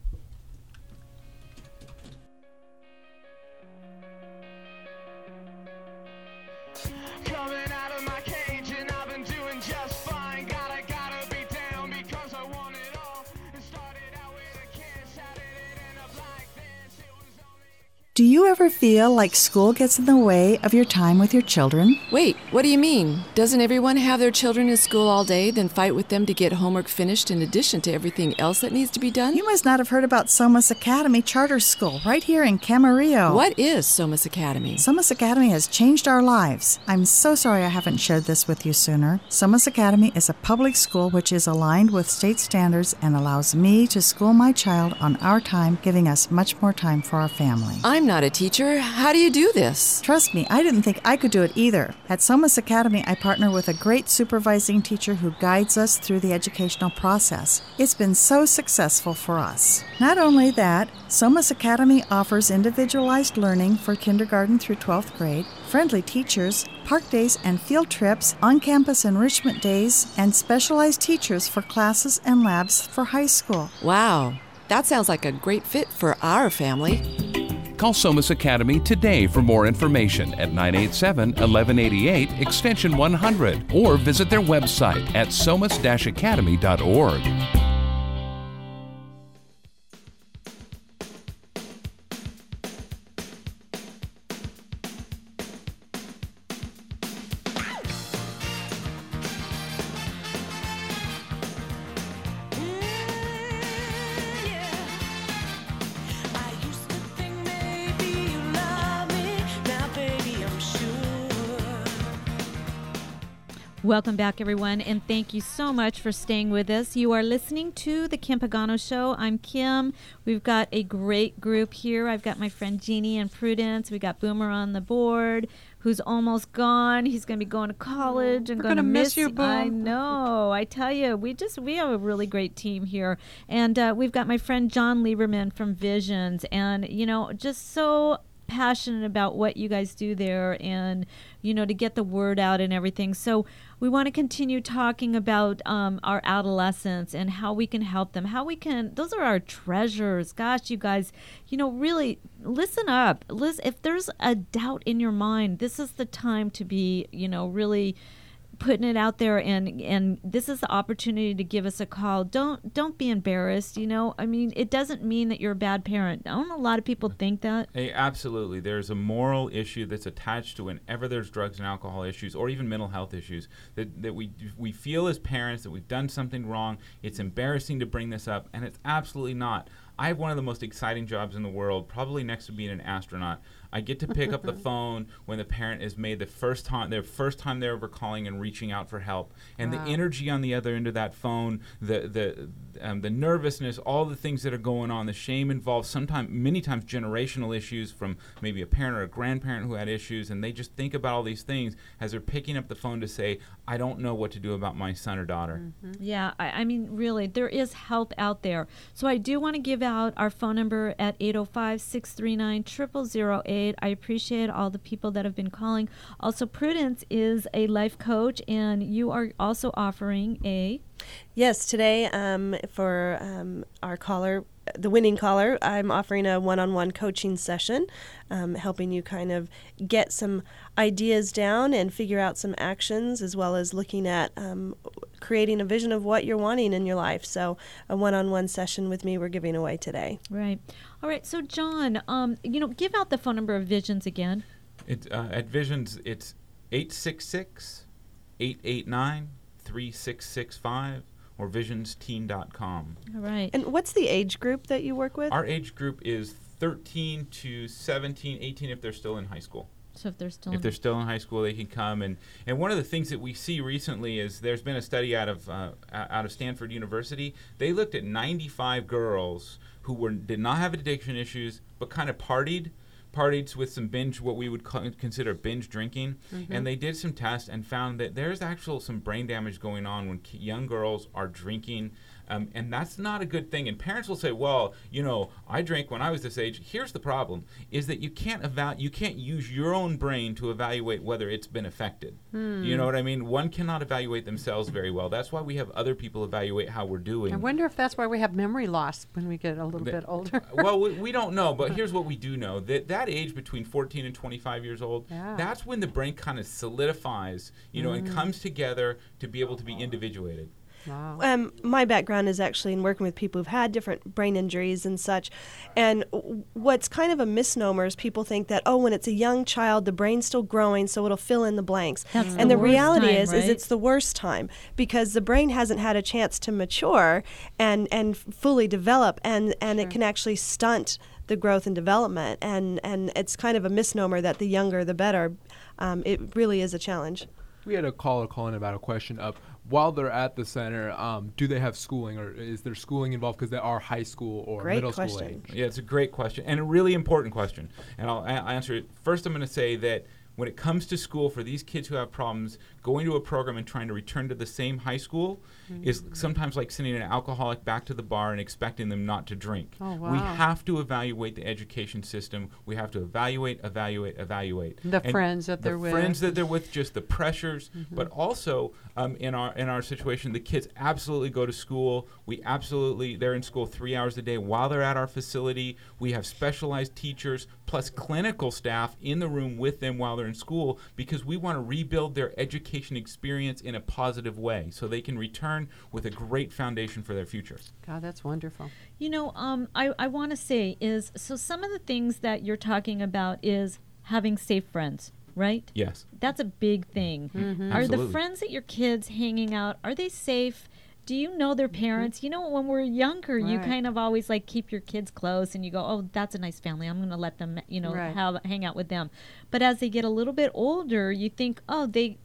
Do you ever feel like school gets in the way of your time with your children? Wait, what do you mean? Doesn't everyone have their children in school all day, then fight with them to get homework finished in addition to everything else that needs to be done? You must not have heard about Somas Academy Charter School right here in Camarillo. What is Somas Academy? Somas Academy has changed our lives. I'm so sorry I haven't shared this with you sooner. Somas Academy is a public school which is aligned with state standards and allows me to school my child on our time, giving us much more time for our family. I'm not a teacher. How do you do this? Trust me, I didn't think I could do it either. At Somas Academy, I partner with a great supervising teacher who guides us through the educational process. It's been so successful for us. Not only that, Somas Academy offers individualized learning for kindergarten through twelfth grade, friendly teachers, park days and field trips, on-campus enrichment days, and specialized teachers for classes and labs for high school. Wow, that sounds like a great fit for our family. Call Somas Academy today for more information at nine eight seven, one one eight eight, extension one hundred, or visit their website at somas dash academy dot org. Welcome back, everyone, and thank you so much for staying with us. You are listening to The Kim Pagano Show. I'm Kim. We've got a great group here. I've got my friend Jeannie and Prudence. We got Boomer on the board, who's almost gone. He's going to be going to college and We're going to gonna miss miss you, Boom. I know. I tell you, we just we have a really great team here, and uh, we've got my friend John Lieberman from Visions, and you know, just so passionate about what you guys do there, and you know, to get the word out and everything. So we want to continue talking about um, our adolescents and how we can help them, how we can, those are our treasures. Gosh, you guys, you know, really listen up. Listen, if there's a doubt in your mind, this is the time to be, you know, really putting it out there, and and this is the opportunity to give us a call. Don't don't be embarrassed, you know. I mean, it doesn't mean that you're a bad parent. Don't a lot of people think that? Hey, absolutely. There's a moral issue that's attached to whenever there's drugs and alcohol issues or even mental health issues that, that we we feel as parents that we've done something wrong. It's embarrassing to bring this up, and it's absolutely not. I have one of the most exciting jobs in the world, probably next to being an astronaut. I get to pick up the phone when the parent has made the first time, their first time they're ever calling and reaching out for help, and Wow. the energy on the other end of that phone, the the um, the nervousness, all the things that are going on, the shame involved. Sometimes, many times, generational issues from maybe a parent or a grandparent who had issues, and they just think about all these things as they're picking up the phone to say, "I don't know what to do about my son or daughter." Mm-hmm. Yeah, I, I mean, really, there is help out there. So I do want to give out our phone number at eight oh five, six three nine, zero zero zero eight. I appreciate all the people that have been calling. Also, Prudence is a life coach, and you are also offering a... Yes, today um, for um, our caller, the winning caller, I'm offering a one-on-one coaching session, um, helping you kind of get some ideas down and figure out some actions, as well as looking at um, creating a vision of what you're wanting in your life. So a one-on-one session with me we're giving away today. Right. All right. So, John, um, you know, give out the phone number of Visions again. It, uh, at Visions, it's eight six six, eight eight nine, three six six five or visions teen dot com. All right. And what's the age group that you work with? Our age group is thirteen to seventeen, eighteen if they're still in high school. So if they're still if in they're still in high school, they can come. And, and one of the things that we see recently is there's been a study out of uh, out of Stanford University. They looked at ninety-five girls who were did not have addiction issues, but kind of partied, partied with some binge, what we would call, consider binge drinking. Mm-hmm. And they did some tests and found that there's actual some brain damage going on when ki- young girls are drinking. Um, and that's not a good thing. And parents will say, well, you know, I drank when I was this age. Here's the problem, is that you can't eva- you can't use your own brain to evaluate whether it's been affected. Hmm. You know what I mean? One cannot evaluate themselves very well. That's why we have other people evaluate how we're doing. I wonder if that's why we have memory loss when we get a little The- bit older. well, we, we don't know, but here's what we do know. That that age between fourteen and twenty-five years old, Yeah. that's when the brain kind of solidifies, you know, and Mm. comes together to be able to be individuated. Wow. Um, my background is actually in working with people who've had different brain injuries and such. And w- what's kind of a misnomer is people think that, oh, when it's a young child, the brain's still growing, so it'll fill in the blanks. That's and the the worst reality time, is, is right? it's the worst time because the brain hasn't had a chance to mature and, and fully develop, and, and it can actually stunt the growth and development. And, and it's kind of a misnomer that the younger, the better. Um, it really is a challenge. We had a caller calling about a question of while they're at the center, um, do they have schooling or is there schooling involved because they are high school or Great middle school question. age? Yeah, it's a great question and a really important question. And I'll, I'll answer it. First, I'm going to say that when it comes to school, for these kids who have problems, going to a program and trying to return to the same high school Mm-hmm. is sometimes like sending an alcoholic back to the bar and expecting them not to drink. Oh, We wow. have to evaluate the education system. We have to evaluate, evaluate, evaluate. The And friends that the they're with. friends that they're with, just the pressures, Mhm. but also um, in our in our situation, the kids absolutely go to school. We absolutely they're in school three hours a day while they're at our facility. We have specialized teachers plus clinical staff in the room with them while they're in school because we want to rebuild their education experience in a positive way so they can return with a great foundation for their future. God, that's wonderful. You know, um, I, I want to say is, so some of the things that you're talking about is having safe friends, right? Yes. That's a big thing. Mhm. Are the Absolutely. friends that your kids hanging out, are they safe? Do you know their parents? You know, when we're younger, you Right. kind of always like keep your kids close and you go, oh, that's a nice family. I'm going to let them, you know, Right. have hang out with them. But as they get a little bit older, you think, oh, they, they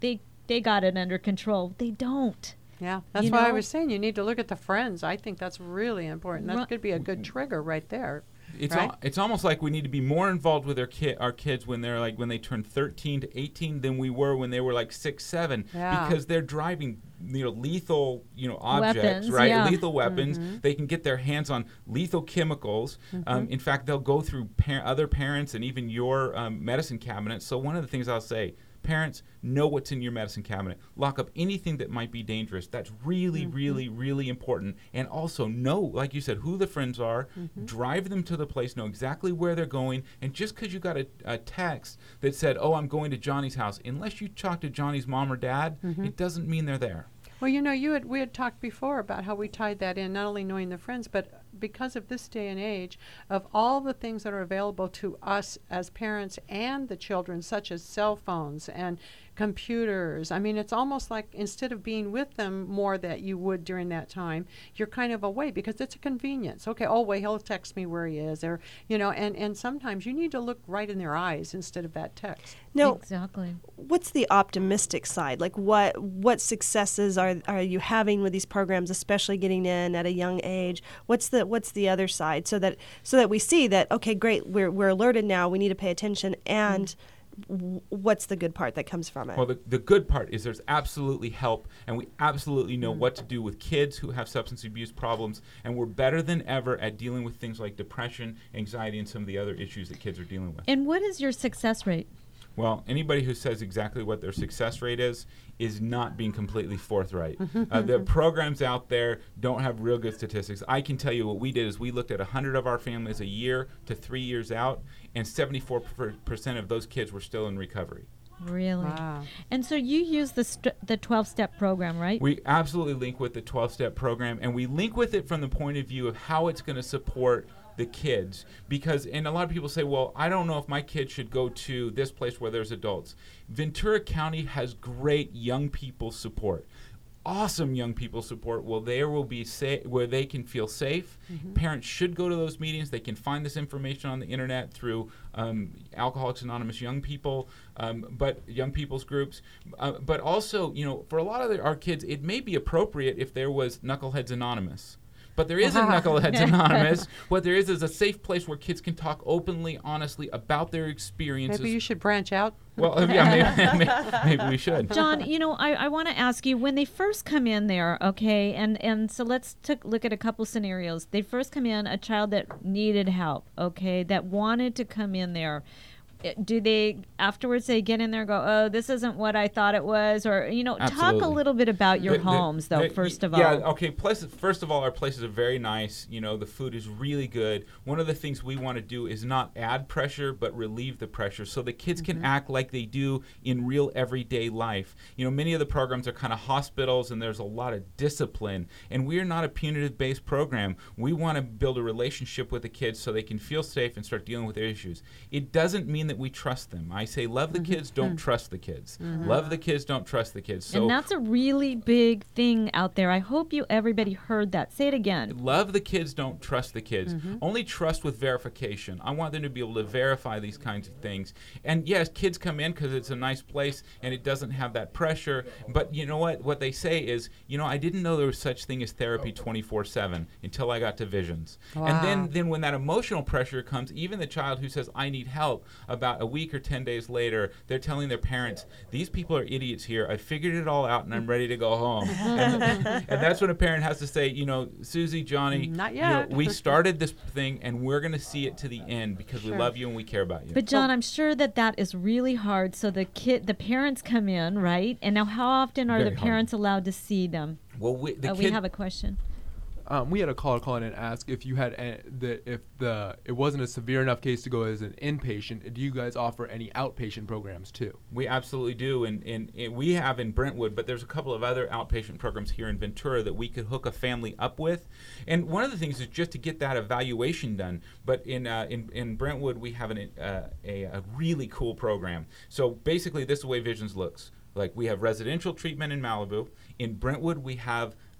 they got it under control. They don't. Yeah, that's You why I know? was saying you need to look at the friends. I think that's really important. That Ru- could be a good trigger right there. It's right? al- it's almost like we need to be more involved with our kid our kids when they're like when they turn thirteen to eighteen than we were when they were like six, seven, Yeah. because they're driving, you know, lethal, you know, objects, Weapons, right? yeah. Lethal weapons. Mhm. They can get their hands on lethal chemicals. Um, Mhm. in fact, they'll go through par- other parents and even your um, medicine cabinet. So one of the things I'll say, parents, know what's in your medicine cabinet. Lock up anything that might be dangerous. That's really, Mhm. really, really important. And also know, like you said, who the friends are. Mhm. Drive them to the place, know exactly where they're going. And just because you got a, a text that said, oh, I'm going to Johnny's house, unless you talk to Johnny's mom or dad, Mhm. it doesn't mean they're there. Well, you know, you had we had talked before about how we tied that in, not only knowing the friends, but because of this day and age, of all the things that are available to us as parents and the children, such as cell phones and computers. I mean, it's almost like instead of being with them more that you would during that time, you're kind of away because it's a convenience. Okay, oh, wait, he'll text me where he is, or you know, and and sometimes you need to look right in their eyes instead of that text. No, exactly. What's the optimistic side? Like, what what successes are are you having with these programs, especially getting in at a young age? What's the what's the other side, so that so that we see that okay, great, we're we're alerted now. We need to pay attention, and w- what's the good part that comes from it? Well, the, the good part is there's absolutely help, and we absolutely know what to do with kids who have substance abuse problems, and we're better than ever at dealing with things like depression, anxiety, and some of the other issues that kids are dealing with. And what is your success rate? Well, anybody who says exactly what their success rate is is not being completely forthright. uh, the programs out there don't have real good statistics. I can tell you what we did is we looked at one hundred of our families a year to three years out, and seventy-four percent of those kids were still in recovery. Really? Wow. And so you use the st- the twelve-step program, right? We absolutely link with the twelve-step program, and we link with it from the point of view of how it's going to support the kids. Because, and a lot of people say, well, I don't know if my kid should go to this place where there's adults. Ventura County has great young people support. Awesome young people support. Well, there will be sa- where they can feel safe. Mm-hmm. Parents should go to those meetings. They can find this information on the internet through um, Alcoholics Anonymous Young People, um, but young people's groups. Uh, but also, you know, for a lot of the, our kids, it may be appropriate if there was Knuckleheads Anonymous. But there isn't Knuckleheads Anonymous. What there is is a safe place where kids can talk openly, honestly about their experiences. Maybe you should branch out. Well, uh, yeah, maybe, maybe, maybe we should. John, you know, I, I want to ask you, when they first come in there, okay, and, and so let's took look at a couple scenarios. They first come in, a child that needed help, okay, that wanted to come in there. Uh, Do they, afterwards, they get in there and go, oh, this isn't what I thought it was? Or, you know, Absolutely. talk a little bit about your The- the- homes, though, the- first of yeah, all. okay. Places, first of all, our places are very nice. You know, the food is really good. One of the things we want to do is not add pressure, but relieve the pressure so the kids Mm-hmm. can act like they do in real everyday life. You know, many of the programs are kind of hospitals, and there's a lot of discipline. And we're not a punitive-based program. We want to build a relationship with the kids so they can feel safe and start dealing with their issues. It doesn't mean that we trust them. I say love the kids, don't trust the kids. Mhm. Love the kids, don't trust the kids. So and that's a really big thing out there. I hope you everybody heard that. Say it again. love the kids, don't trust the kids. Mhm. Only trust with verification. I want them to be able to verify these kinds of things. And yes, kids come in because it's a nice place and it doesn't have that pressure. But you know what? What they say is, you know, I didn't know there was such thing as therapy twenty-four seven until I got to Visions. And Wow. then, then when that emotional pressure comes, even the child who says, I need help, about a week or ten days later, they're telling their parents, these people are idiots here. I figured it all out and I'm ready to go home. and, and that's when a parent has to say, you know, Susie, Johnny, Not you know, yet. we started this thing and we're going to see it to the end because we Sure. love you and we care about you. But John, I'm sure that that is really hard. So the kid, the parents come in, right? And now, how often are Very the hard. parents allowed to see them? Well, we, the Uh, kid, we have a question. Um, we had a caller call in and ask if you had a, the if the it wasn't a severe enough case to go as an inpatient. Do you guys offer any outpatient programs too? We absolutely do, and, and, and we have in Brentwood, but there's a couple of other outpatient programs here in Ventura that we could hook a family up with. And one of the things is just to get that evaluation done. But in uh, in, in Brentwood, we have an, uh, a, a really cool program. So basically, this is the way Visions looks. Like we have residential treatment in Malibu. In Brentwood, we have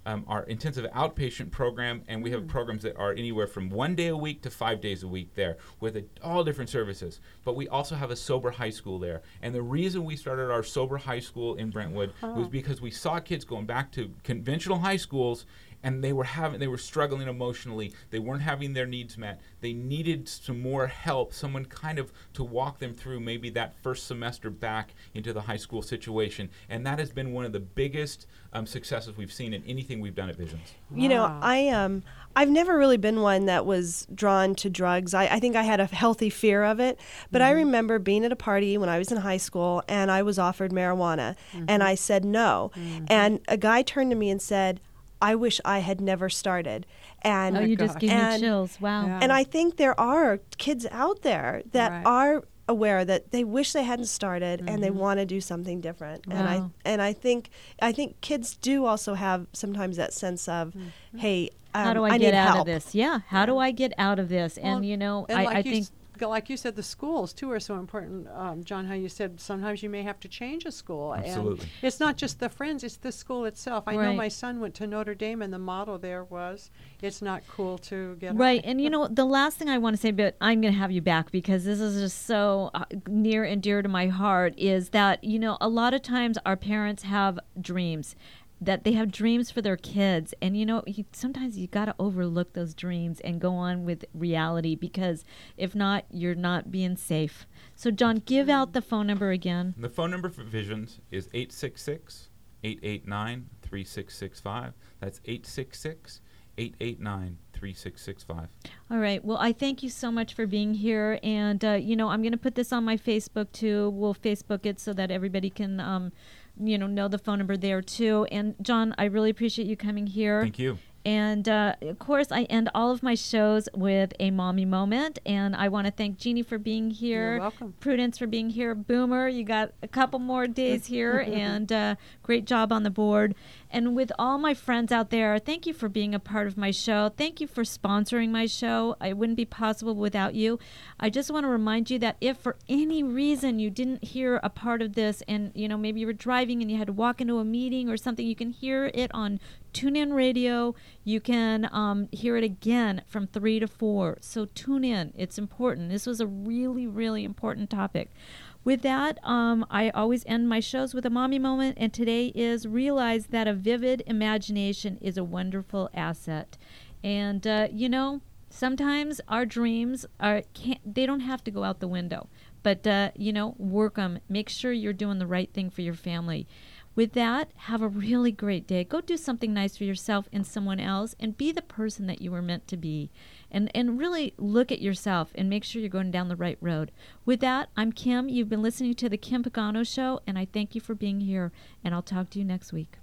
um, our intensive outpatient program, and we have programs that are anywhere from one day a week to five days a week there with a, all different services. But we also have a sober high school there. And the reason we started our sober high school in Brentwood Oh. was because we saw kids going back to conventional high schools, and they were having they were struggling emotionally. They weren't having their needs met. They needed some more help, someone kind of to walk them through maybe that first semester back into the high school situation. And that has been one of the biggest um, successes we've seen in anything we've done at Visions. You know, I um, I've never really been one that was drawn to drugs. I, I think I had a healthy fear of it. But I remember being at a party when I was in high school, and I was offered marijuana, and I said no. And a guy turned to me and said, I wish I had never started. And Oh, you just gave me and- chills. Wow. And I think there are kids out there that Right. are aware that they wish they hadn't started and they want to do something different. And I Wow. and I think I think kids do also have sometimes that sense of, hey, um, How do I, I get need out help. of this? Yeah. How do I get out of this? Well, and you know, and I, like I you think s- like you said, the schools too are so important. Um, John, how you said sometimes you may have to change a school. Absolutely. And it's not just the friends; it's the school itself. I know Right. my son went to Notre Dame, and the motto there was, "It's not cool to get right. high." And you know, the last thing I want to say, but I'm going to have you back because this is just so uh, near and dear to my heart, is that you know, a lot of times our parents have dreams. That they have dreams for their kids, and you know, you, sometimes you got to overlook those dreams and go on with reality, because if not, you're not being safe. So, John, give out the phone number again. The phone number for Visions is eight six six, eight eight nine, three six six five. That's eight six six, eight eight nine, three six six five. All right. Well, I thank you so much for being here, and uh, you know, I'm going to put this on my Facebook too. We'll Facebook it so that everybody can. Um, you know, know the phone number there too. And John, I really appreciate you coming here. Thank you. And uh, of course, I end all of my shows with a mommy moment. And I want to thank Jeannie for being here. You're welcome. Prudence for being here. Boomer, you got a couple more days here, and uh, great job on the board. And with all my friends out there, thank you for being a part of my show. Thank you for sponsoring my show. It wouldn't be possible without you. I just want to remind you that if for any reason you didn't hear a part of this, and you know, maybe you were driving and you had to walk into a meeting or something, you can hear it on TuneIn Radio. You can um, hear it again from three to four. So tune in. It's important. This was a really, really important topic. With that, um, I always end my shows with a mommy moment, and today is realize that a vivid imagination is a wonderful asset. And, uh, you know, sometimes our dreams are can't, they don't have to go out the window. But, uh, you know, work them. Make sure you're doing the right thing for your family. With that, have a really great day. Go do something nice for yourself and someone else, and be the person that you were meant to be. And and really look at yourself and make sure you're going down the right road. With that, I'm Kim. You've been listening to The Kim Pagano Show, and I thank you for being here, and I'll talk to you next week.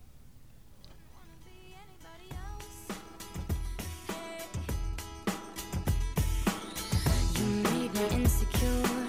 You made me insecure.